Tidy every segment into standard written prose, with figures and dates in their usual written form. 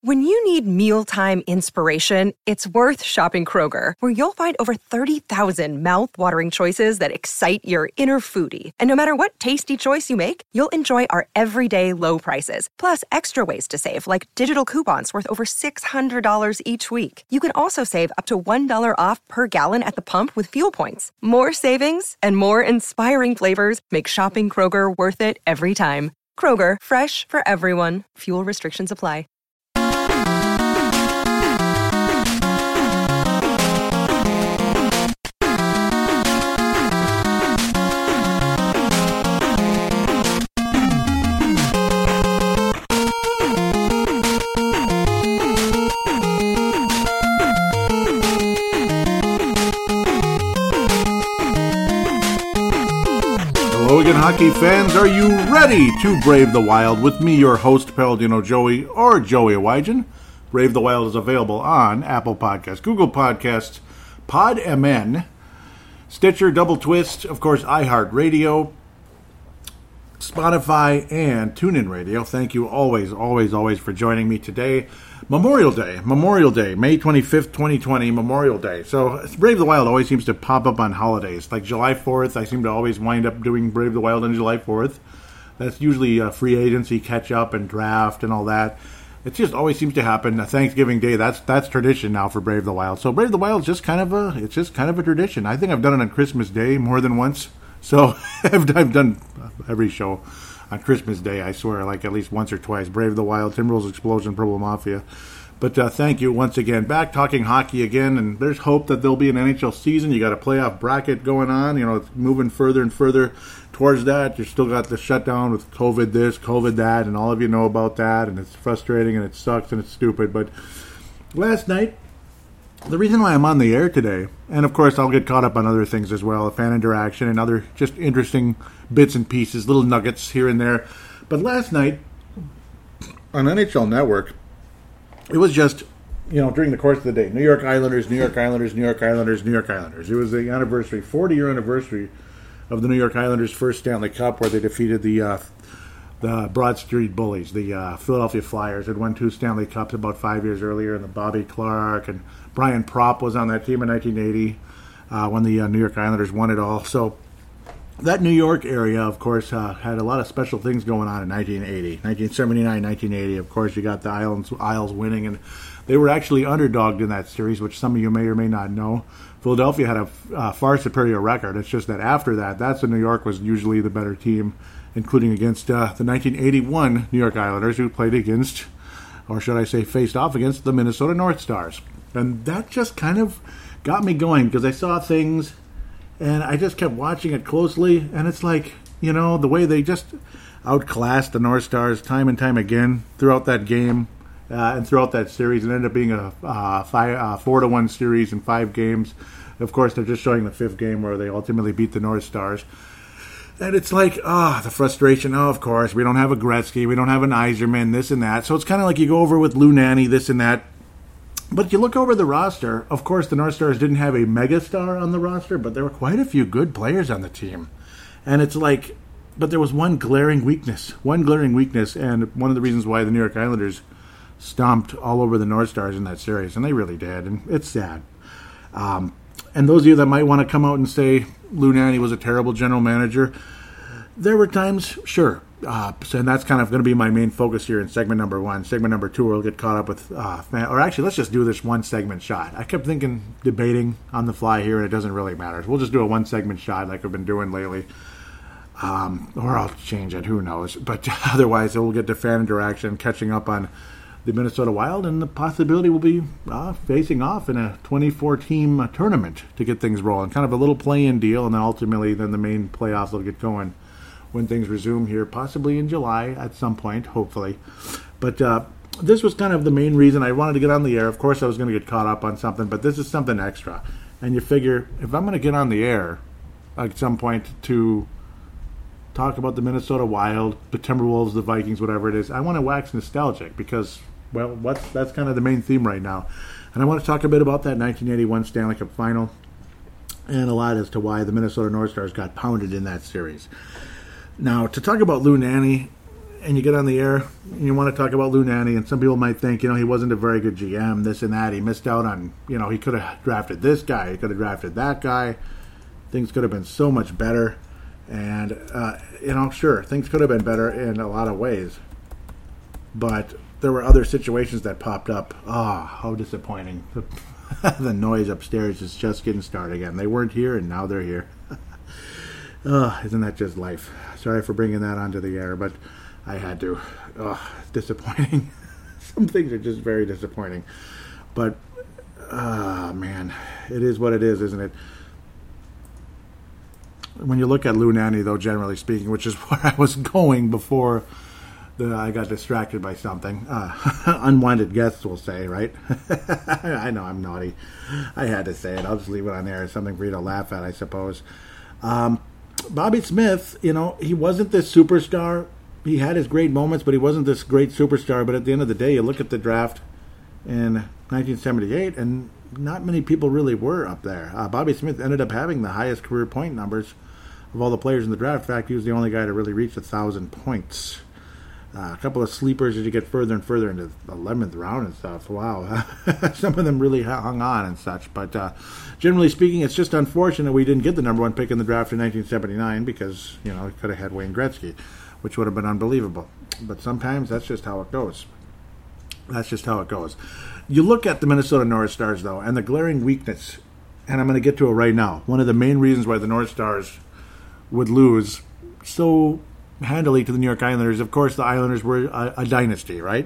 When you need mealtime inspiration, it's worth shopping Kroger, where you'll find over 30,000 mouth-watering choices that excite your inner foodie. And no matter what tasty choice you make, you'll enjoy our everyday low prices, plus extra ways to save, like digital coupons worth over $600 each week. You can also save up to $1 off per gallon at the pump with fuel points. More savings and more inspiring flavors make shopping Kroger worth it every time. Kroger, fresh for everyone. Fuel restrictions apply. Again, hockey fans, are you ready to brave the wild with me, your host, Paladino Joey, or Joey Awajan? Brave the Wild is available on Apple Podcasts, Google Podcasts, PodMN, Stitcher, Double Twist, of course, iHeartRadio, Spotify, and TuneIn Radio. Thank you always for joining me today. Memorial Day, May 25th, 2020, Memorial Day. So Brave the Wild always seems to pop up on holidays. Like July 4th, I seem to always wind up doing Brave the Wild on July 4th. That's usually free agency, catch up, and draft and all that. It just always seems to happen. Thanksgiving Day, that's tradition now for Brave the Wild. So Brave the Wild is just kind of a tradition. I think I've done it on Christmas Day more than once. So I've done every show on Christmas Day, I swear, like at least once or twice. Brave the Wild, Timberwolves Explosion, Purple Mafia. But thank you once again. Back talking hockey again, and there's hope that there'll be an NHL season. You got a playoff bracket going on. You know, it's moving further and further towards that. You still got the shutdown with COVID this, COVID that, and all of you know about that, and it's frustrating, and it sucks, and it's stupid. But last night, the reason why I'm on the air today, and of course I'll get caught up on other things as well, fan interaction and other just interesting bits and pieces, little nuggets here and there. But last night on NHL Network, it was just, during the course of the day, New York Islanders. It was the anniversary, 40-year anniversary of the New York Islanders' first Stanley Cup, where they defeated the Broad Street Bullies. The Philadelphia Flyers had won 2 Stanley Cups about 5 years earlier, and the Bobby Clark and Brian Propp was on that team in 1980 when the New York Islanders won it all. So that New York area, of course, had a lot of special things going on in 1980. 1979, 1980, of course, you got the Isles winning, and they were actually underdogged in that series, which some of you may or may not know. Philadelphia had a far superior record. It's just that after that, that's when New York was usually the better team, including against the 1981 New York Islanders, who played against, or should I say faced off against, the Minnesota North Stars. And that just kind of got me going, because I saw things, and I just kept watching it closely, and it's like, the way they just outclassed the North Stars time and time again throughout that game and throughout that series. It ended up being a 4-1 series in 5 games. Of course, they're just showing the 5th game where they ultimately beat the North Stars. And it's like, the frustration. Of course, we don't have a Gretzky, we don't have an Yzerman, this and that. So it's kind of like you go over with Lou Nanne, this and that. But you look over the roster, of course, the North Stars didn't have a megastar on the roster, but there were quite a few good players on the team. And it's like, but there was one glaring weakness, and one of the reasons why the New York Islanders stomped all over the North Stars in that series, and they really did, and it's sad. And those of you that might want to come out and say Lou Nanne was a terrible general manager, there were times, sure. And that's kind of going to be my main focus here in segment number 1. Segment number 2, we'll get caught up with, or actually, let's just do this one segment shot. I kept debating on the fly here, and it doesn't really matter. We'll just do a 1 segment shot like we've been doing lately. Or I'll change it, who knows. But otherwise, we'll get to fan interaction, catching up on the Minnesota Wild, and the possibility will be facing off in a 24-team tournament to get things rolling. Kind of a little play-in deal, and then ultimately then the main playoffs will get going when things resume here, possibly in July at some point, hopefully. But this was kind of the main reason I wanted to get on the air. Of course, I was going to get caught up on something, but this is something extra. And you figure, if I'm going to get on the air at some point to talk about the Minnesota Wild, the Timberwolves, the Vikings, whatever it is, I want to wax nostalgic because, well, that's kind of the main theme right now. And I want to talk a bit about that 1981 Stanley Cup Final and a lot as to why the Minnesota North Stars got pounded in that series. Now, to talk about Lou Nanne, and you get on the air, and you want to talk about Lou Nanne, and some people might think, he wasn't a very good GM, this and that. He missed out on, he could have drafted this guy, he could have drafted that guy. Things could have been so much better. And, sure, things could have been better in a lot of ways. But there were other situations that popped up. How disappointing. The noise upstairs is just getting started again. They weren't here, and now they're here. Isn't that just life? Sorry for bringing that onto the air, but I had to. Disappointing. Some things are just very disappointing. But, man, it is what it is, isn't it? When you look at Lou Nanne, though, generally speaking, which is where I was going before I got distracted by something. Unwanted guests will say, right? I know I'm naughty. I had to say it. I'll just leave it on there. It's something for you to laugh at, I suppose. Bobby Smith, he wasn't this superstar. He had his great moments, but he wasn't this great superstar. But at the end of the day, you look at the draft in 1978, and not many people really were up there. Bobby Smith ended up having the highest career point numbers of all the players in the draft. In fact, he was the only guy to really reach 1,000 points. A couple of sleepers as you get further and further into the 11th round and stuff. Wow. Some of them really hung on and such. But generally speaking, it's just unfortunate we didn't get the number one pick in the draft in 1979 because, we could have had Wayne Gretzky, which would have been unbelievable. But sometimes that's just how it goes. That's just how it goes. You look at the Minnesota North Stars, though, and the glaring weakness, and I'm going to get to it right now. One of the main reasons why the North Stars would lose so handily to the New York Islanders, of course, the Islanders were a dynasty, right?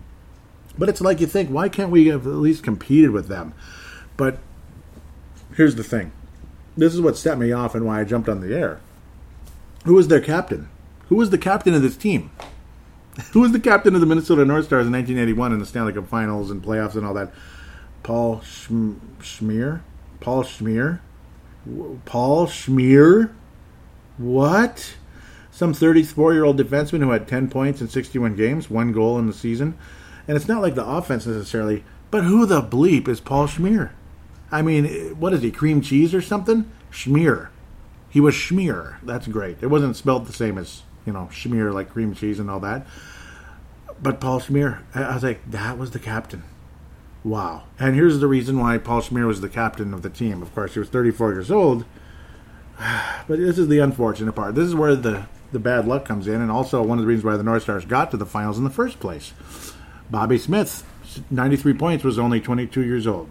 But it's like you think, why can't we have at least competed with them? But here's the thing. This is what set me off and why I jumped on the air. Who was their captain? Who was the captain of this team? Who was the captain of the Minnesota North Stars in 1981 in the Stanley Cup Finals and playoffs and all that? Paul Schmier? Paul Schmier? Paul Schmier? What? Some 34-year-old defenseman who had 10 points in 61 games, 1 goal in the season. And it's not like the offense necessarily, but who the bleep is Paul Schmier? I mean, what is he, cream cheese or something? Schmier. He was Schmier. That's great. It wasn't spelled the same as, Schmier like cream cheese and all that. But Paul Schmier, I was like, that was the captain. Wow. And here's the reason why Paul Schmier was the captain of the team. Of course, he was 34 years old. But this is the unfortunate part. This is where the bad luck comes in, and also one of the reasons why the North Stars got to the finals in the first place. Bobby Smith, 93 points, was only 22 years old.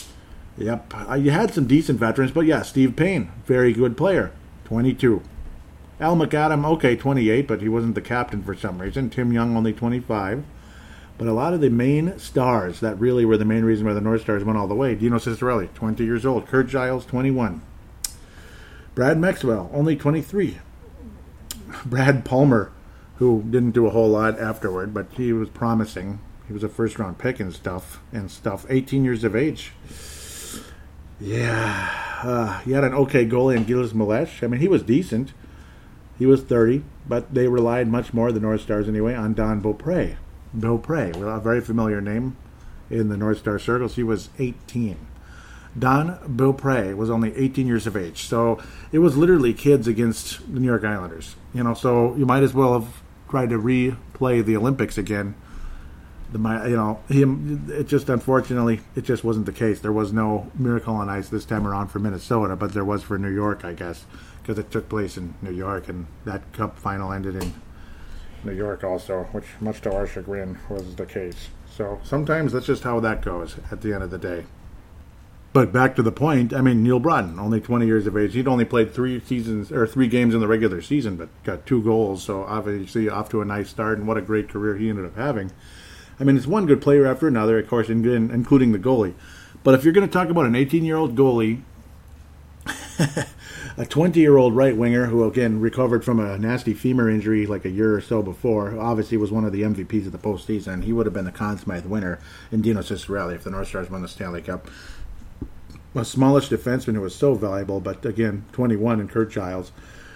Yep. You had some decent veterans, but yeah, Steve Payne, very good player, 22. Al McAdam, okay, 28, but he wasn't the captain for some reason. Tim Young, only 25. But a lot of the main stars that really were the main reason why the North Stars went all the way. Dino Ciccarelli, 20 years old. Kurt Giles, 21. Brad Maxwell, only 23. Brad Palmer, who didn't do a whole lot afterward, but he was promising. He was a first-round pick and stuff. 18 years of age. Yeah. He had an okay goalie in Gilles Malesh. I mean, he was decent. He was 30, but they relied much more, the North Stars anyway, on Don Beaupre. Beaupre, a very familiar name in the North Star circles. He was 18. Don Beaupre was only 18 years of age. So it was literally kids against the New York Islanders. So you might as well have tried to replay the Olympics again. It just, unfortunately, it just wasn't the case. There was no Miracle on Ice this time around for Minnesota, but there was for New York, I guess, because it took place in New York, and that Cup final ended in New York also, which, much to our chagrin, was the case. So sometimes that's just how that goes at the end of the day. But back to the point, Neil Broten, only 20 years of age. He'd only played 3 games in the regular season, but got 2 goals, so obviously off to a nice start, and what a great career he ended up having. It's one good player after another, of course, including the goalie. But if you're going to talk about an 18-year-old goalie, a 20-year-old right winger who, again, recovered from a nasty femur injury like a year or so before, obviously was one of the MVPs of the postseason. He would have been the Conn Smythe winner in Dino Ciccarelli if the North Stars won the Stanley Cup. A smallish defenseman who was so valuable, but again, 21 in Kurt Giles.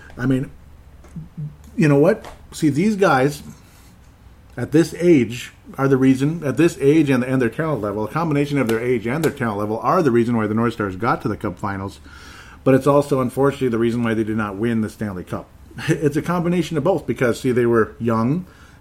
You know what? See, these guys at this age are the reason, at this age and their talent level, a combination of their age and their talent level are the reason why the North Stars got to the Cup Finals. But it's also, unfortunately, the reason why they did not win the Stanley Cup. It's a combination of both because, see, they were young,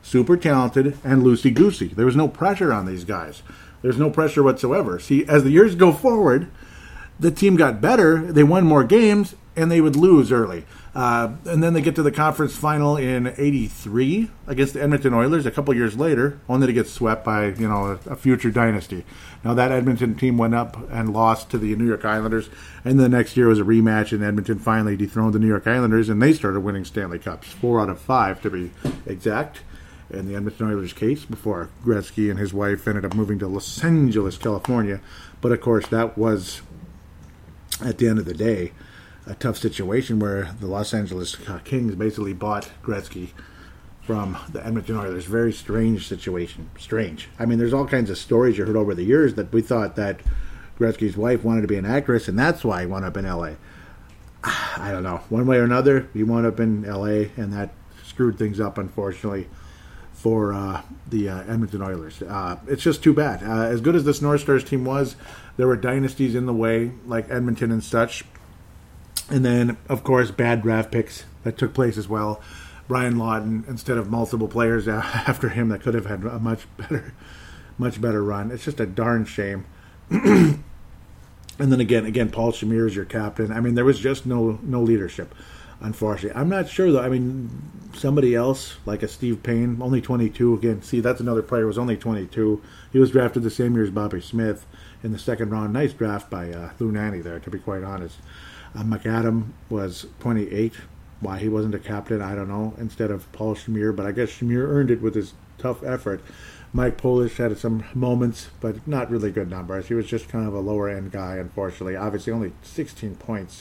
super talented, and loosey-goosey. There was no pressure on these guys. There's no pressure whatsoever. See, as the years go forward, the team got better, they won more games, and they would lose early. And then they get to the conference final in '83 against the Edmonton Oilers a couple years later, only to get swept by a future dynasty. Now that Edmonton team went up and lost to the New York Islanders, and the next year was a rematch, and Edmonton finally dethroned the New York Islanders, and they started winning Stanley Cups, 4 out of 5 to be exact, in the Edmonton Oilers case, before Gretzky and his wife ended up moving to Los Angeles, California. But of course, that was, at the end of the day, a tough situation where the Los Angeles Kings basically bought Gretzky from the Edmonton Oilers. Very strange situation. Strange. I mean, there's all kinds of stories you heard over the years that we thought that Gretzky's wife wanted to be an actress, and that's why he wound up in L.A. I don't know. One way or another, he wound up in L.A., and that screwed things up, unfortunately, for the Edmonton Oilers. It's just too bad. As good as this North Stars team was, there were dynasties in the way, like Edmonton and such. And then, of course, bad draft picks that took place as well. Brian Lawton, instead of multiple players after him that could have had a much better run. It's just a darn shame. And then again, Paul Shamir is your captain. I mean, there was just no leadership, unfortunately. I'm not sure, though. I mean, somebody else, like a Steve Payne, only 22. Again, see, that's another player who was only 22. He was drafted the same year as Bobby Smith in the second round. Nice draft by Lou Nanne there, to be quite honest. McAdam was 28. Why he wasn't a captain, I don't know, instead of Paul Shamir. But I guess Shamir earned it with his tough effort. Mike Polish had some moments, but not really good numbers. He was just kind of a lower-end guy, unfortunately. Obviously, only 13 points,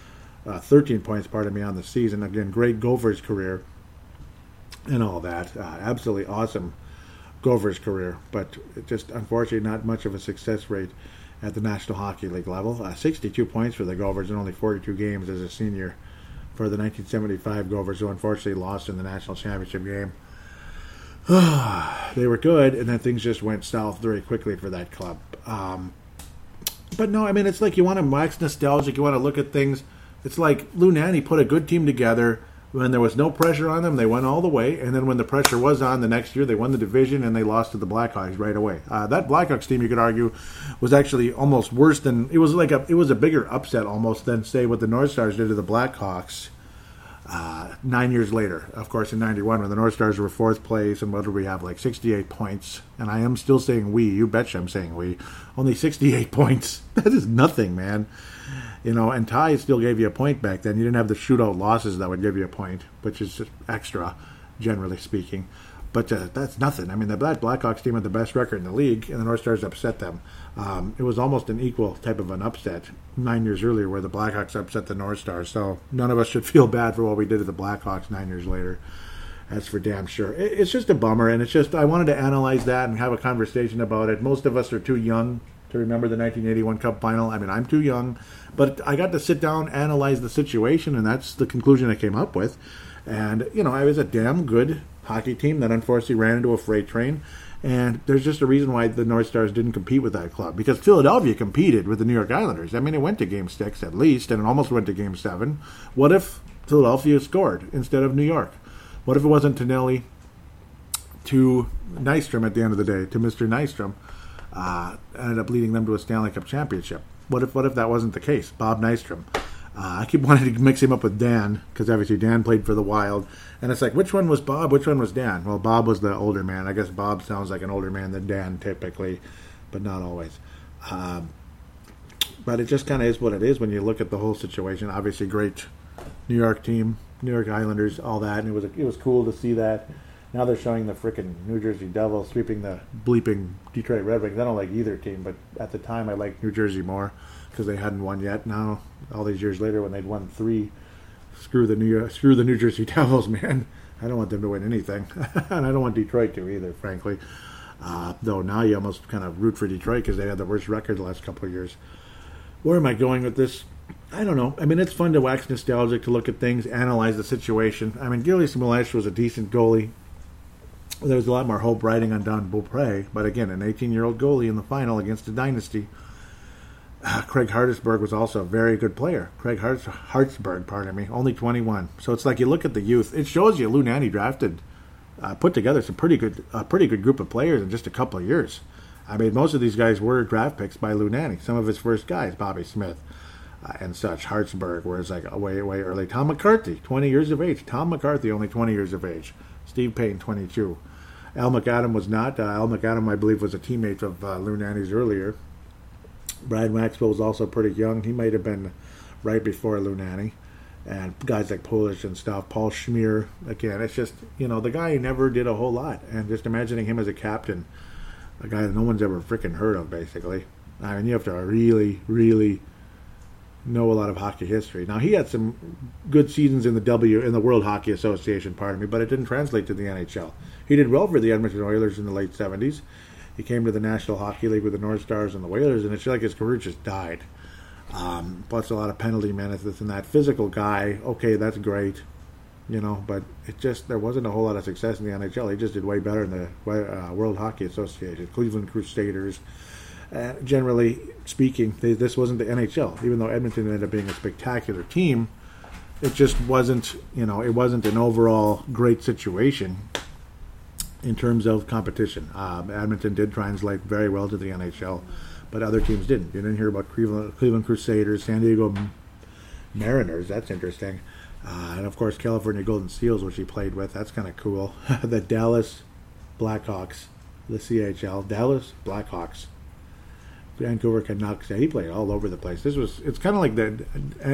on the season. Again, great Gophers career and all that. Absolutely awesome Gophers career, but just unfortunately not much of a success rate at the National Hockey League level. 62 points for the Gophers in only 42 games as a senior for the 1975 Gophers, who unfortunately lost in the National Championship game. They were good, and then things just went south very quickly for that club. But no, I mean, it's like you want to wax nostalgic, you want to look at things. It's like Lou Nanne put a good team together when there was no pressure on them. They went all the way, and then when the pressure was on the next year, they won the division and they lost to the Blackhawks right away. That Blackhawks team, you could argue, was actually almost worse than it was. It was a bigger upset almost than, say, what the North Stars did to the Blackhawks 9 years later. Of course, in '91, when the North Stars were 4th place, and what did we have, like 68 points? And I am still saying we. You betcha, I'm saying we. Only 68 points. That is nothing, man. And ties still gave you a point back then. You didn't have the shootout losses that would give you a point, which is just extra, generally speaking. But that's nothing. I mean, that Blackhawks team had the best record in the league, and the North Stars upset them. It was almost an equal type of an upset 9 years earlier where the Blackhawks upset the North Stars. So none of us should feel bad for what we did to the Blackhawks 9 years later. That's for damn sure. It's just a bummer, and it's just I wanted to analyze that and have a conversation about it. Most of us are too young to remember the 1981 Cup final. I mean, I'm too young, but I got to sit down, analyze the situation, and that's the conclusion I came up with. And, I was a damn good hockey team that unfortunately ran into a freight train, and there's just a reason why the North Stars didn't compete with that club, because Philadelphia competed with the New York Islanders. I mean, it went to Game 6 at least, and it almost went to Game 7. What if Philadelphia scored instead of New York? What if it wasn't Tonelli to Nystrom at the end of the day, to Mr. Nystrom? Ended up leading them to a Stanley Cup championship. What if that wasn't the case? Bob Nystrom. I keep wanting to mix him up with Dan, because obviously Dan played for the Wild. And it's like, which one was Bob? Which one was Dan? Well, Bob was the older man. I guess Bob sounds like an older man than Dan typically, but not always. But it just kind of is what it is when you look at the whole situation. Obviously, great New York team, New York Islanders, all that. And it was cool to see that. Now they're showing the frickin' New Jersey Devils sweeping the bleeping Detroit Red Wings. I don't like either team, but at the time I liked New Jersey more because they hadn't won yet. Now, all these years later, when they'd won 3, screw the New Jersey Devils, man. I don't want them to win anything, and I don't want Detroit to either, frankly. Though now you almost kind of root for Detroit because they had the worst record the last couple of years. Where am I going with this? I don't know. I mean, it's fun to wax nostalgic, to look at things, analyze the situation. I mean, Gilles Milesh was a decent goalie. There was a lot more hope riding on Don Beaupre, but again, an 18-year-old goalie in the final against a dynasty. Craig Hartsburg was also a very good player. Hartsburg, only 21. So it's like you look at the youth. It shows you Lou Nanne drafted put together some pretty good group of players in just a couple of years. I mean, most of these guys were draft picks by Lou Nanne. Some of his first guys, Bobby Smith and such, Hartsburg, where it's like way early. Tom McCarthy, 20 years of age. Tom McCarthy, only 20 years of age. Steve Payne, 22. Al McAdam was not. Al McAdam, I believe, was a teammate of Lou Nanne's earlier. Brad Maxwell was also pretty young. He might have been right before Lou Nanne. And guys like Polish and stuff. Paul Schmier, again, it's just, the guy never did a whole lot. And just imagining him as a captain, a guy that no one's ever freaking heard of, basically. I mean, you have to really, really know a lot of hockey history. Now, he had some good seasons in the World Hockey Association, but it didn't translate to the NHL. He did well for the Edmonton Oilers in the late 70s. He came to the National Hockey League with the North Stars and the Whalers, and it's like his career just died. Plus a lot of penalty menaces and that. Physical guy, okay, that's great. But there wasn't a whole lot of success in the NHL. He just did way better in the World Hockey Association, Cleveland Crusaders. Generally speaking, this wasn't the NHL. Even though Edmonton ended up being a spectacular team, it just wasn't, it wasn't an overall great situation in terms of competition. Edmonton did translate very well to the NHL, but other teams didn't. You didn't hear about Cleveland Crusaders, San Diego Mariners. That's interesting. And, of course, California Golden Seals, which he played with. That's kind of cool. The Dallas Blackhawks, the CHL. Dallas Blackhawks. Vancouver Canucks. He played all over the place. It's kind of like the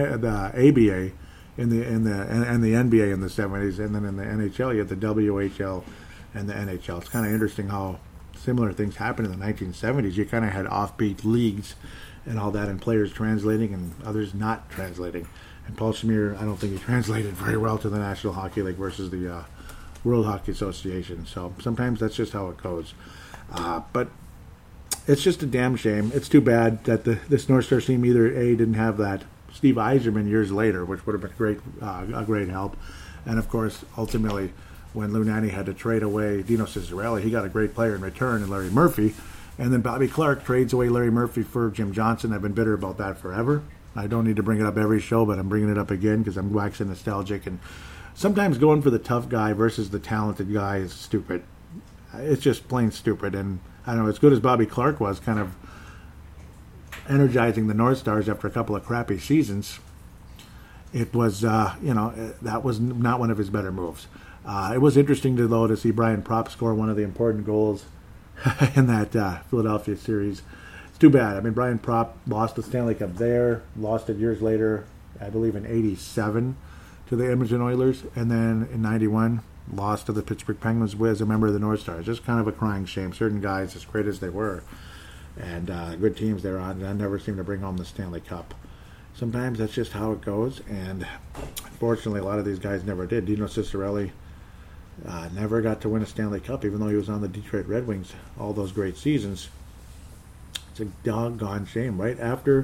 ABA and the NBA in the 70s, and then in the NHL you had the WHL and the NHL. It's kind of interesting how similar things happened in the 1970s. You kind of had offbeat leagues and all that, and players translating and others not translating. And Paul Schmier, I don't think he translated very well to the National Hockey League versus the World Hockey Association. So sometimes that's just how it goes. But it's just a damn shame. It's too bad that this North Star team either didn't have that Steve Yzerman years later, which would have been a great help, and of course ultimately when Lou Nanne had to trade away Dino Ciccarelli, he got a great player in return in Larry Murphy, and then Bobby Clarke trades away Larry Murphy for Jim Johnson. I've been bitter about that forever. I don't need to bring it up every show, but I'm bringing it up again because I'm waxing nostalgic, and sometimes going for the tough guy versus the talented guy is stupid. It's just plain stupid. And I don't know, as good as Bobby Clarke was, kind of energizing the North Stars after a couple of crappy seasons, it was, that was not one of his better moves. It was interesting, though, to see Brian Propp score one of the important goals in that Philadelphia series. It's too bad. I mean, Brian Propp lost the Stanley Cup there, lost it years later, I believe in 87, to the Edmonton Oilers, and then in 91, lost to the Pittsburgh Penguins as a member of the North Stars. Just kind of a crying shame. Certain guys, as great as they were, and good teams they're on, never seem to bring home the Stanley Cup. Sometimes that's just how it goes, and unfortunately a lot of these guys never did. Dino Ciccarelli never got to win a Stanley Cup, even though he was on the Detroit Red Wings all those great seasons. It's a doggone shame. Right after,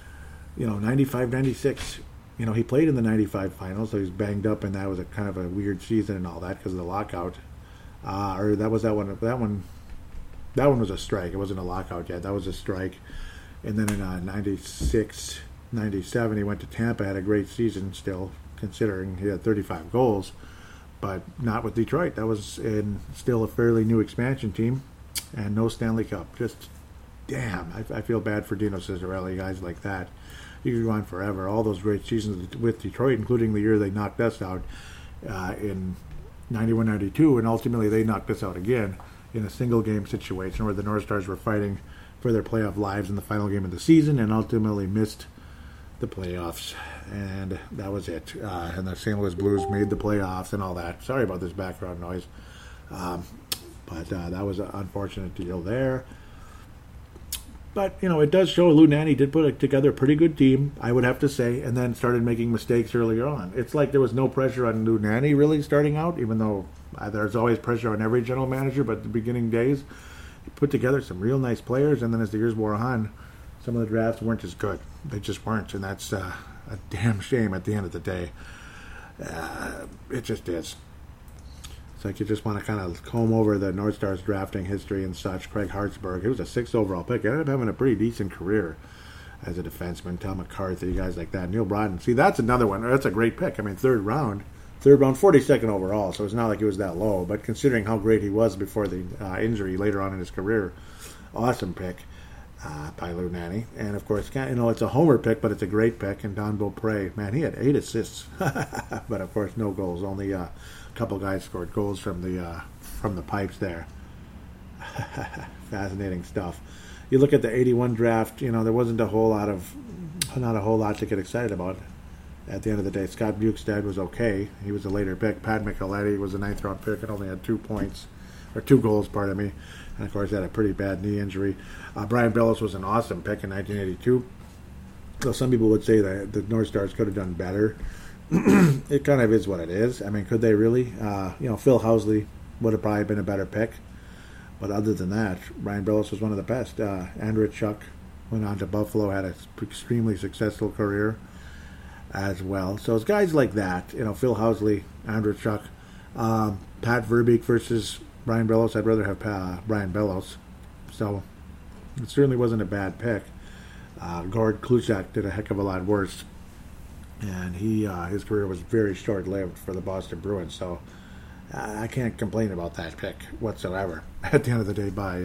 95, 96, he played in the 95 finals, so he was banged up, and that was a kind of a weird season and all that because of the lockout. Or that was that one. That one was a strike. It wasn't a lockout yet. That was a strike. And then in 96, 97, he went to Tampa, had a great season still, considering he had 35 goals, but not with Detroit. That was still a fairly new expansion team, and no Stanley Cup. Just, damn, I feel bad for Dino Ciccarelli, guys like that. You could go on forever. All those great seasons with Detroit, including the year they knocked us out in 91-92, and ultimately they knocked us out again in a single-game situation where the North Stars were fighting for their playoff lives in the final game of the season and ultimately missed the playoffs, and that was it. And the St. Louis Blues made the playoffs and all that. Sorry about this background noise, but that was an unfortunate deal there. But, it does show Lou Nanne did put together a pretty good team, I would have to say, and then started making mistakes earlier on. It's like there was no pressure on Lou Nanne really starting out, even though there's always pressure on every general manager, but at the beginning days, he put together some real nice players, and then as the years wore on, some of the drafts weren't as good. They just weren't, and that's a damn shame at the end of the day. It just is. It's like you just want to kind of comb over the North Stars drafting history and such. Craig Hartsburg, he was a 6th overall pick. He ended up having a pretty decent career as a defenseman. Tom McCarthy, guys like that. Neil Broden. See, that's another one. That's a great pick. I mean, 3rd round. Third round, 42nd overall, so it's not like he was that low. But considering how great he was before the injury later on in his career, awesome pick by Lou Nanne. And of course, it's a homer pick, but it's a great pick. And Don Beaupre, man, he had 8 assists, but of course, no goals. Only a couple guys scored goals from the pipes there. Fascinating stuff. You look at the 81 draft, there wasn't not a whole lot to get excited about. At the end of the day, Scott Bukestad was okay. He was a later pick. Pat Micheletti was a 9th round pick and only had 2 goals, pardon me. And of course, had a pretty bad knee injury. Brian Bellows was an awesome pick in 1982. So some people would say that the North Stars could have done better. It kind of is what it is. I mean, could they really? Phil Housley would have probably been a better pick. But other than that, Brian Bellows was one of the best. Andrew Chuck went on to Buffalo, had an extremely successful career as well. So it's guys like that, Phil Housley, Andrew Chuck, Pat Verbeek versus Brian Bellows. I'd rather have Brian Bellows. So it certainly wasn't a bad pick. Gord Kluchak did a heck of a lot worse. And his career was very short-lived for the Boston Bruins. So I can't complain about that pick whatsoever. At the end of the day, by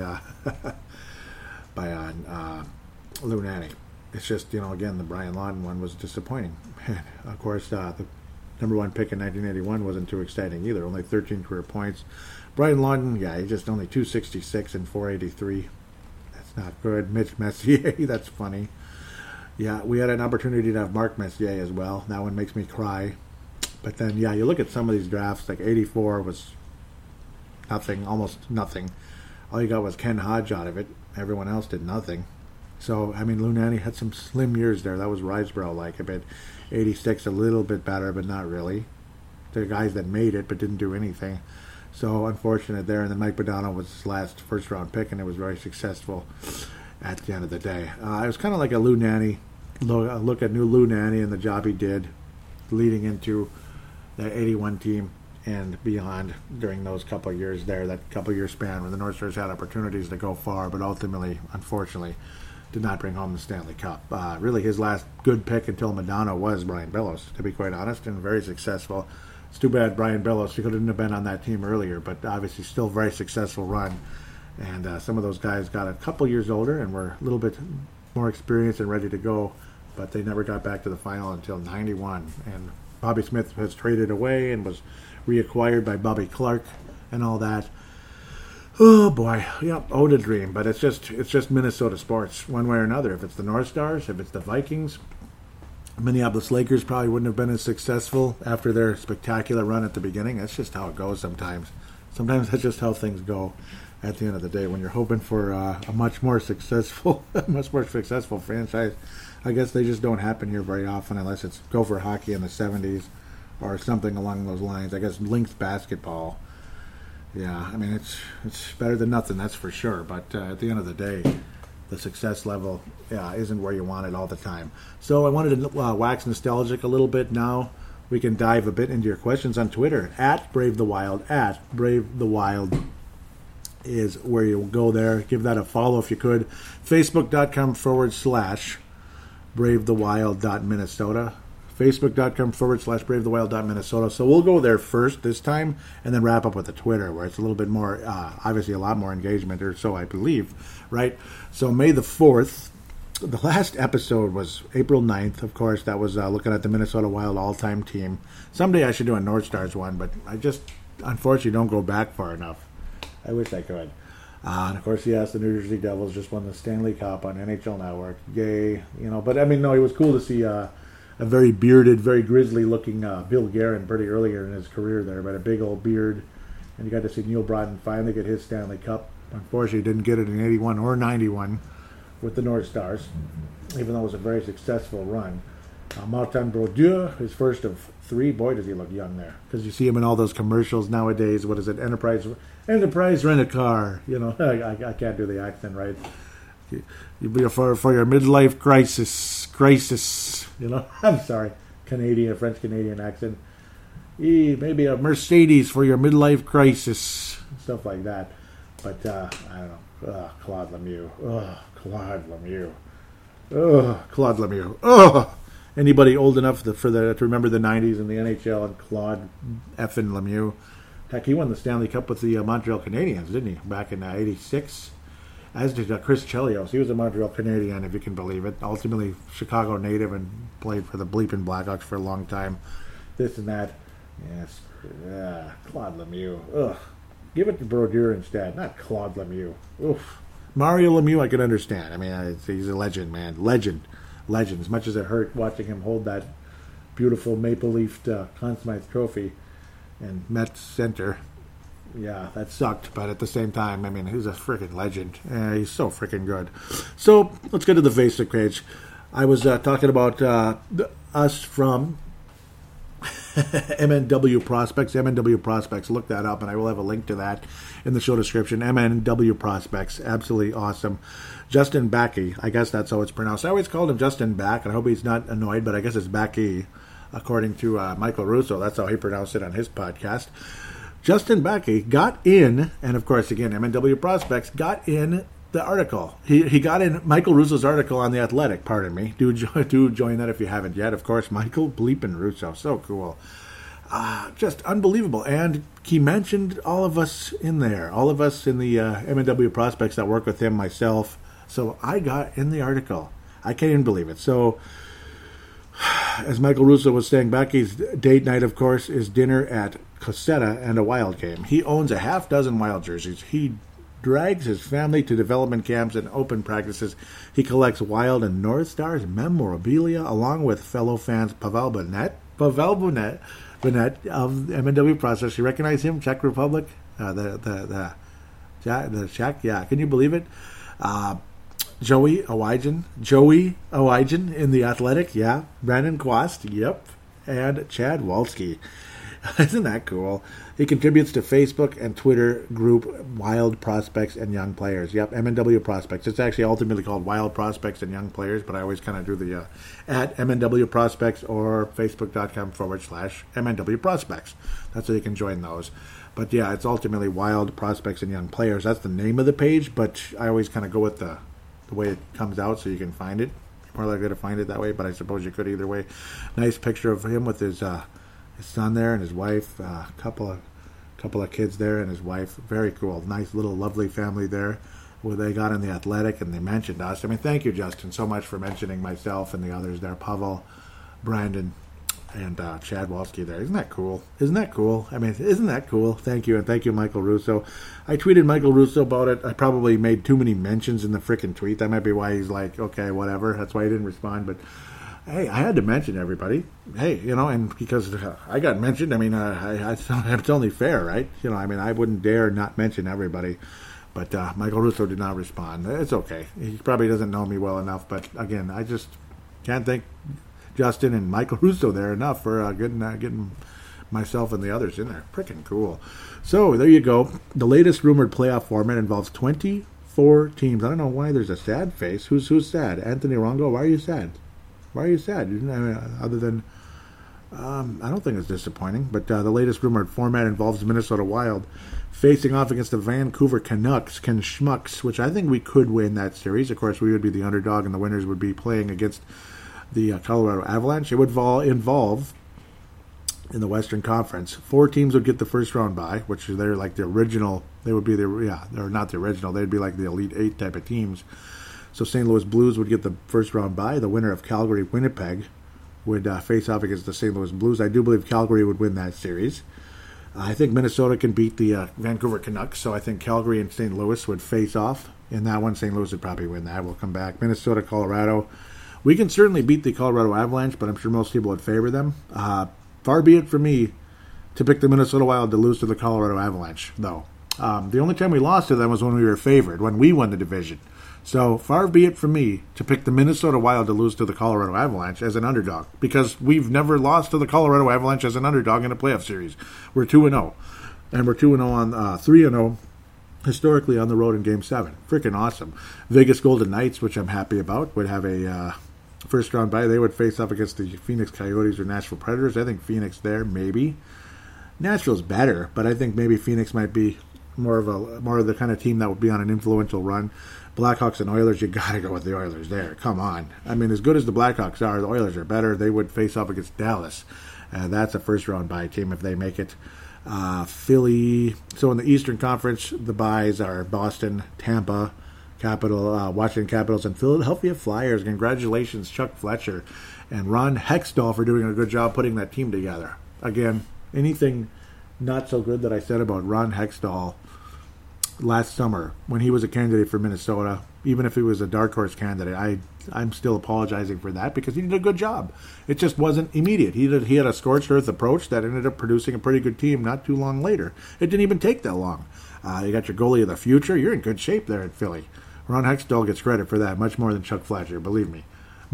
Lou Nanne. It's just, again, the Brian Lawton one was disappointing. And of course, the number 1 pick in 1981 wasn't too exciting either. Only 13 career points. Brian Lawton, he just only 266 and 483. That's not good. Mitch Messier, that's funny. Yeah, we had an opportunity to have Mark Messier as well. That one makes me cry. But then, you look at some of these drafts, like 84 was nothing, almost nothing. All you got was Ken Hodge out of it. Everyone else did nothing. So, Lou Nanne had some slim years there. That was Riseborough-like a bit. 86, a little bit better, but not really. There are guys that made it but didn't do anything. So, unfortunate there. And then Mike Modano was his last first-round pick, and it was very successful at the end of the day. It was kind of like a Lou Nanne, look at new Lou Nanne and the job he did leading into the 81 team and beyond during those couple of years there, that couple of year span where the North Stars had opportunities to go far, but ultimately, unfortunately, did not bring home the Stanley Cup. Really, his last good pick until Modano was Brian Bellows, to be quite honest, and very successful. It's too bad Brian Bellows, he couldn't have been on that team earlier, but obviously still very successful run. And some of those guys got a couple years older and were a little bit more experienced and ready to go, but they never got back to the final until 91. And Bobby Smith was traded away and was reacquired by Bobby Clark and all that. Oh boy, oh the dream. But it's just Minnesota sports, one way or another. If it's the North Stars, if it's the Vikings, Minneapolis Lakers probably wouldn't have been as successful after their spectacular run at the beginning. That's just how it goes sometimes. Sometimes that's just how things go at the end of the day. When you're hoping for a much more successful franchise, I guess they just don't happen here very often unless it's Gopher hockey in the 70s or something along those lines. I guess Lynx basketball. Yeah, it's better than nothing, that's for sure. But at the end of the day, the success level isn't where you want it all the time. So I wanted to wax nostalgic a little bit now. We can dive a bit into your questions on Twitter. At Brave the Wild. At Brave the Wild is where you'll go there. Give that a follow if you could. Facebook.com/BraveTheWild.Minnesota. Facebook.com/BraveTheWild.Minnesota. So we'll go there first this time and then wrap up with the Twitter where it's a little bit more, obviously a lot more engagement, or so I believe, right? So May the 4th, the last episode was April 9th, of course. That was looking at the Minnesota Wild all-time team. Someday I should do a North Stars one, but I just, unfortunately, don't go back far enough. I wish I could. And of course, yes, the New Jersey Devils just won the Stanley Cup on NHL Network. Yay. But no, it was cool to see a very bearded, very grizzly-looking Bill Guerin pretty earlier in his career there, but a big old beard. And you got to see Neil Broughton finally get his Stanley Cup. Unfortunately, he didn't get it in 81 or 91 with the North Stars, even though it was a very successful run. Martin Brodeur, his first of 3. Boy, does he look young there. Because you see him in all those commercials nowadays. What is it? Enterprise Rent-A-Car. I can't do the accent right. For your midlife crisis. I'm sorry. French Canadian accent. Maybe a Mercedes for your midlife crisis. Stuff like that. But, I don't know. Claude Lemieux. Claude Lemieux. Anybody old enough to remember the 90s and the NHL and Claude effing Lemieux? Heck, he won the Stanley Cup with the Montreal Canadiens, didn't he? Back in '86. As did Chris Chelios. He was a Montreal Canadian, if you can believe it. Ultimately, Chicago native and played for the bleeping Blackhawks for a long time. This and that. Yes. Claude Lemieux. Ugh. Give it to Brodeur instead, not Claude Lemieux. Oof. Mario Lemieux, I can understand. I mean, he's a legend, man. Legend. As much as it hurt watching him hold that beautiful maple-leafed Conn Smythe trophy in Met Center. Yeah, that sucked, but at the same time, I mean, he's a freaking legend. He's so freaking good. So, let's get to the Facebook page. I was talking about us from MNW Prospects. MNW Prospects, look that up, and I will have a link to that in the show description. MNW Prospects, absolutely awesome. Justin Backey, I guess that's how it's pronounced. I always called him Justin Back, and I hope he's not annoyed, but I guess it's Backey, according to Michael Russo. That's how he pronounced it on his podcast. Justin Backey got in, and of course, again, MNW Prospects got in the article. He got in Michael Russo's article on The Athletic, pardon me. Do join that if you haven't yet. Of course, Michael bleeping Russo. So cool. Just unbelievable. And he mentioned all of us in there. All of us in the MNW Prospects that work with him, myself. So I got in the article. I can't even believe it. So, as Michael Russo was saying, Becky's date night, of course, is dinner at Cosetta and a Wild game. He owns a half dozen Wild jerseys. He drags his family to development camps and open practices. He collects Wild and North Stars memorabilia along with fellow fans Pavel Burnett of MNW Process. You recognize him? Czech Republic? The Czech? Yeah. Can you believe it? Joey Owygen in The Athletic. Yeah. Brandon Quast. Yep. And Chad Walski. Isn't that cool? He contributes to Facebook and Twitter group Wild Prospects and Young Players. Yep, MNW Prospects. It's actually ultimately called Wild Prospects and Young Players, but I always kind of do the at MNW Prospects or Facebook.com/MNW Prospects. That's how you can join those. But yeah, it's ultimately Wild Prospects and Young Players. That's the name of the page, but I always kind of go with the way it comes out so you can find it. You're more likely to find it that way, but I suppose you could either way. Nice picture of him with his son there and his wife, a couple of kids there and his wife. Very cool. Nice little lovely family there where they got in The Athletic and they mentioned us. I mean, thank you, Justin, so much for mentioning myself and the others there. Pavel, Brandon, and Chad Walski there. Isn't that cool? I mean, isn't that cool? Thank you, and thank you, Michael Russo. I tweeted Michael Russo about it. I probably made too many mentions in the frickin' tweet. That might be why he's like, okay, whatever. That's why he didn't respond, but hey, I had to mention everybody. Hey, and because I got mentioned, I mean, it's only fair, right? I mean, I wouldn't dare not mention everybody. But Michael Russo did not respond. It's okay. He probably doesn't know me well enough. But again, I just can't thank Justin and Michael Russo there enough for getting myself and the others in there. Freaking cool. So there you go. The latest rumored playoff format involves 24 teams. I don't know why there's a sad face. Who's sad? Anthony Rongo, why are you sad? Why are you sad? Other than, I don't think it's disappointing, but the latest rumored format involves Minnesota Wild facing off against the Vancouver Canucks, Schmucks, which I think we could win that series. Of course, we would be the underdog, and the winners would be playing against the Colorado Avalanche. It would involve, in the Western Conference, 4 teams would get the first round bye, which they're like the original. They would be they're not the original. They'd be like the Elite 8 type of teams. So St. Louis Blues would get the first round bye. The winner of Calgary-Winnipeg would face off against the St. Louis Blues. I do believe Calgary would win that series. I think Minnesota can beat the Vancouver Canucks, so I think Calgary and St. Louis would face off. In that one, St. Louis would probably win that. We'll come back. Minnesota, Colorado. We can certainly beat the Colorado Avalanche, but I'm sure most people would favor them. Far be it from me to pick the Minnesota Wild to lose to the Colorado Avalanche, though. The only time we lost to them was when we were favored, when we won the division. So far be it from me to pick the Minnesota Wild to lose to the Colorado Avalanche as an underdog, because we've never lost to the Colorado Avalanche as an underdog in a playoff series. We're 2-0, and we're 2-0 on 3-0 historically on the road in Game 7. Freaking awesome. Vegas Golden Knights, which I'm happy about, would have a first round bye. They would face off against the Phoenix Coyotes or Nashville Predators. I think Phoenix there, maybe. Nashville's better, but I think maybe Phoenix might be more of the kind of team that would be on an influential run. Blackhawks and Oilers, you got to go with the Oilers there. Come on. I mean, as good as the Blackhawks are, the Oilers are better. They would face off against Dallas. That's a first-round bye team if they make it. Philly. So in the Eastern Conference, the byes are Boston, Tampa, Washington Capitals, and Philadelphia Flyers. Congratulations, Chuck Fletcher and Ron Hextall, for doing a good job putting that team together. Again, anything not so good that I said about Ron Hextall last summer when he was a candidate for Minnesota, even if he was a dark horse candidate, I'm still apologizing for that because he did a good job. It just wasn't immediate. He had a scorched earth approach that ended up producing a pretty good team not too long later. It didn't even take that long. You got your goalie of the future. You're in good shape there at Philly. Ron Hextall gets credit for that much more than Chuck Fletcher. Believe me.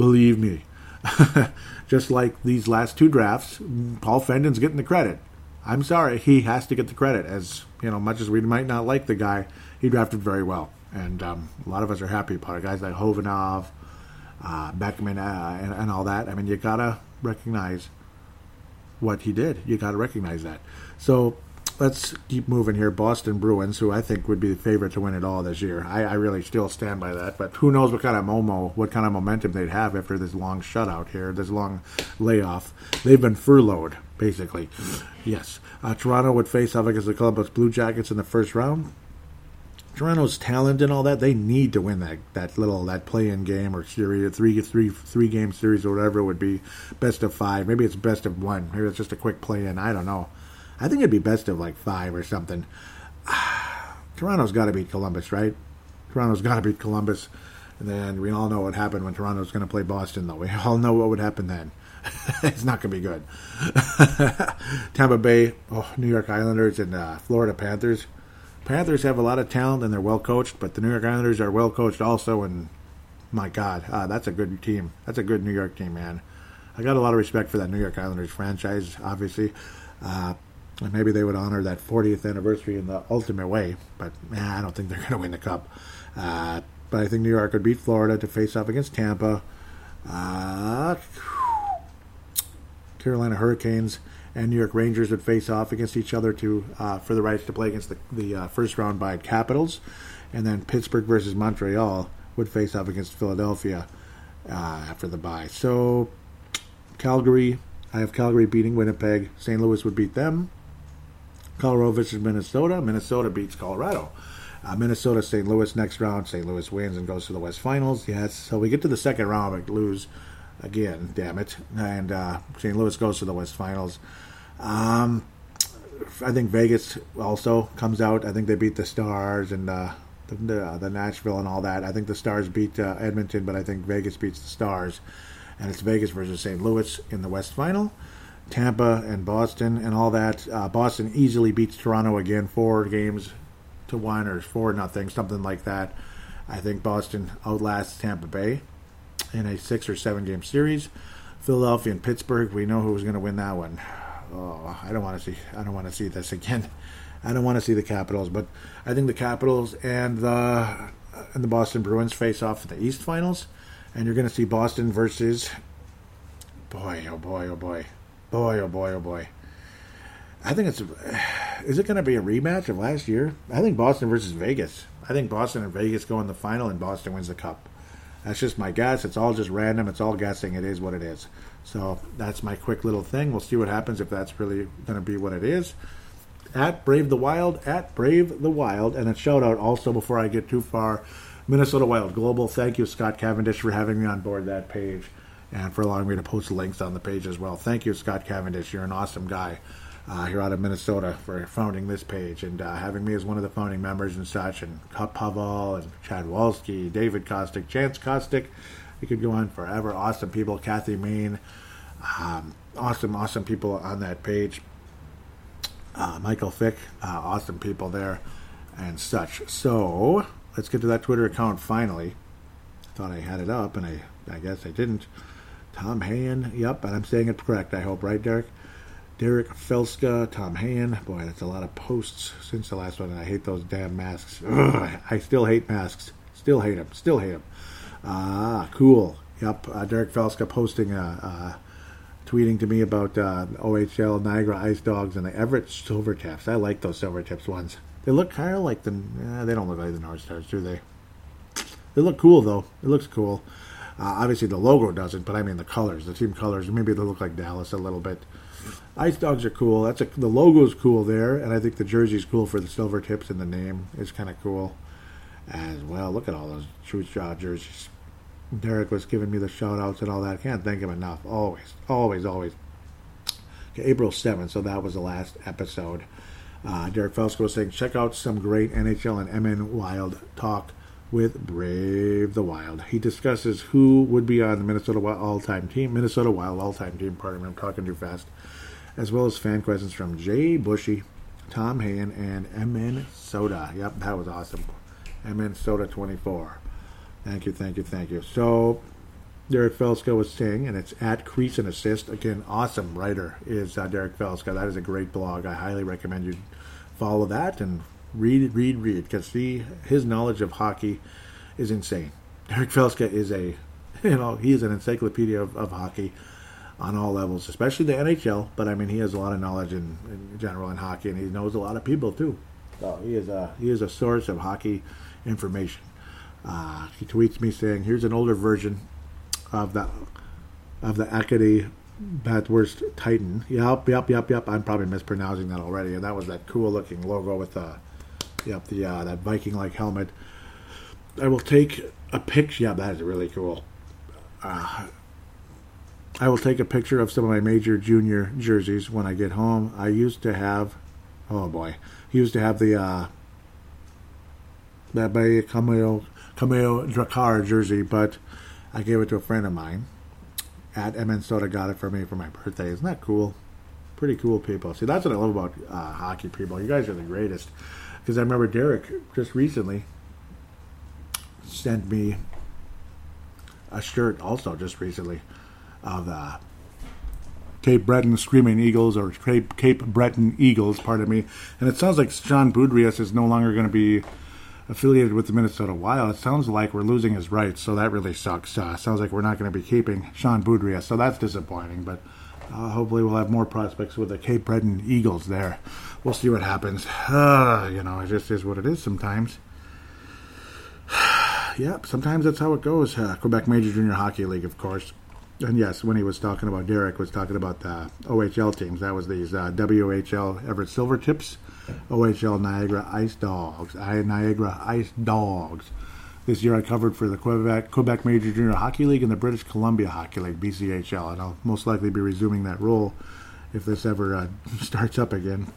Just like these last two drafts, Paul Fenton's getting the credit. I'm sorry, he has to get the credit. As much as we might not like the guy, he drafted very well, and a lot of us are happy about it. Guys like Hovanov, Beckman, and all that. I mean, you gotta recognize what he did. You gotta recognize that. So let's keep moving here. Boston Bruins, who I think would be the favorite to win it all this year. I really still stand by that. But who knows what kind of momentum they'd have after this long shutout here, this long layoff. They've been furloughed, basically. Yes. Toronto would face off against the Columbus Blue Jackets in the first round. Toronto's talent and all that, they need to win that play-in game or series, three-game series or whatever it would be, best of 5. Maybe it's best of 1. Maybe it's just a quick play-in. I don't know. I think it'd be best of 5 or something. Toronto's got to beat Columbus, right? Toronto's got to beat Columbus. And then we all know what happened when Toronto's going to play Boston, though. We all know what would happen then. It's not going to be good. Tampa Bay, New York Islanders, and Florida Panthers. Panthers have a lot of talent and they're well coached, but the New York Islanders are well coached also. And my God, that's a good team. That's a good New York team, man. I got a lot of respect for that New York Islanders franchise, obviously. And maybe they would honor that 40th anniversary in the ultimate way, but I don't think they're going to win the cup. But I think New York would beat Florida to face off against Tampa. Carolina Hurricanes and New York Rangers would face off against each other for the rights to play against the first round by Capitals. And then Pittsburgh versus Montreal would face off against Philadelphia after the bye. So Calgary, I have Calgary beating Winnipeg. St. Louis would beat them. Colorado versus Minnesota. Minnesota beats Colorado. Minnesota, St. Louis next round. St. Louis wins and goes to the West Finals. Yes, so we get to the second round, but lose again, damn it. And St. Louis goes to the West Finals. I think Vegas also comes out. I think they beat the Stars and the Nashville and all that. I think the Stars beat Edmonton, but I think Vegas beats the Stars. And it's Vegas versus St. Louis in the West Final. Tampa and Boston and all that. Boston easily beats Toronto again, 4-1 or 4-0, something like that. I think Boston outlasts Tampa Bay in a 6 or 7 game series. Philadelphia and Pittsburgh, we know who's going to win that one. Oh, I don't want to see this again. I don't want to see the Capitals, but I think the Capitals and the Boston Bruins face off in the East Finals, and you're going to see Boston versus boy. I think is it going to be a rematch of last year? I think Boston versus Vegas. I think Boston and Vegas go in the final and Boston wins the cup. That's just my guess. It's all just random. It's all guessing. It is what it is. So that's my quick little thing. We'll see what happens if that's really going to be what it is. At Brave the Wild. And a shout out also before I get too far. Minnesota Wild Global. Thank you, Scott Cavendish, for having me on board that page and for allowing me to post links on the page as well. Thank you, Scott Cavendish. You're an awesome guy here out of Minnesota for founding this page and having me as one of the founding members and such. And Pavel and Chad Walski, David Kostick, Chance Kostick. You could go on forever. Awesome people. Kathy Main. Awesome people on that page. Michael Fick. Awesome people there and such. So let's get to that Twitter account finally. I thought I had it up and I guess I didn't. Tom Hayen, yep, and I'm saying it correct, I hope, right, Derek? Derek Felska, Tom Hayen. Boy, that's a lot of posts since the last one, and I hate those damn masks. Ugh, I still hate masks. Still hate them. Cool. Yep, Derek Felska posting, tweeting to me about OHL, Niagara Ice Dogs, and the Everett Silvertips. I like those Silvertips ones. They look kind of like they don't look like the North Stars, do they? They look cool, though. It looks cool. Obviously, the logo doesn't, but I mean the colors, the team colors. Maybe they look like Dallas a little bit. Ice Dogs are cool. The logo's cool there, and I think the jersey's cool for the silver tips, and the name is kind of cool as well. Look at all those Truth Jaw jerseys. Derek was giving me the shout-outs and all that. Can't thank him enough. Always, always, always. Okay, April 7th, so that was the last episode. Derek Felsko was saying, check out some great NHL and MN Wild talk with Brave the Wild. He discusses who would be on the Minnesota Wild all-time team, pardon me, I'm talking too fast, as well as fan questions from Jay Bushy, Tom Hayen, and MN Soda. Yep, that was awesome. MN Soda 24. Thank you. So, Derek Felska was saying, and it's at Crease and Assist. Again, awesome writer is Derek Felska. That is a great blog. I highly recommend you follow that and read, because his knowledge of hockey is insane. Derek Felska is he is an encyclopedia of hockey on all levels, especially the NHL. But I mean, he has a lot of knowledge in general in hockey, and he knows a lot of people too. So he is a source of hockey information. He tweets me saying, "Here's an older version of the Acadie Bathurst Titan." Yep. I'm probably mispronouncing that already. And that was that cool looking logo with that Viking-like helmet. I will take a picture. Yeah, that is really cool. I will take a picture of some of my major junior jerseys when I get home. I used to have, the that by Cameo Drakkar jersey, but I gave it to a friend of mine. At MN Soda got it for me for my birthday. Isn't that cool? Pretty cool people. See, that's what I love about hockey people. You guys are the greatest. Because I remember Derek just recently sent me a shirt also just recently of the Cape Breton Screaming Eagles, or Cape Breton Eagles, pardon me. And it sounds like Sean Boudreau is no longer going to be affiliated with the Minnesota Wild. It sounds like we're losing his rights, so that really sucks. Sounds like we're not going to be keeping Sean Boudreau, so that's disappointing. But hopefully we'll have more prospects with the Cape Breton Eagles there. We'll see what happens. It just is what it is sometimes. Yep, sometimes that's how it goes. Quebec Major Junior Hockey League, of course. And yes, when he was talking about, Derek was talking about the OHL teams. That was these WHL Everett Silvertips, OHL Niagara Ice Dogs. This year I covered for the Quebec Major Junior Hockey League and the British Columbia Hockey League, BCHL. And I'll most likely be resuming that role if this ever starts up again.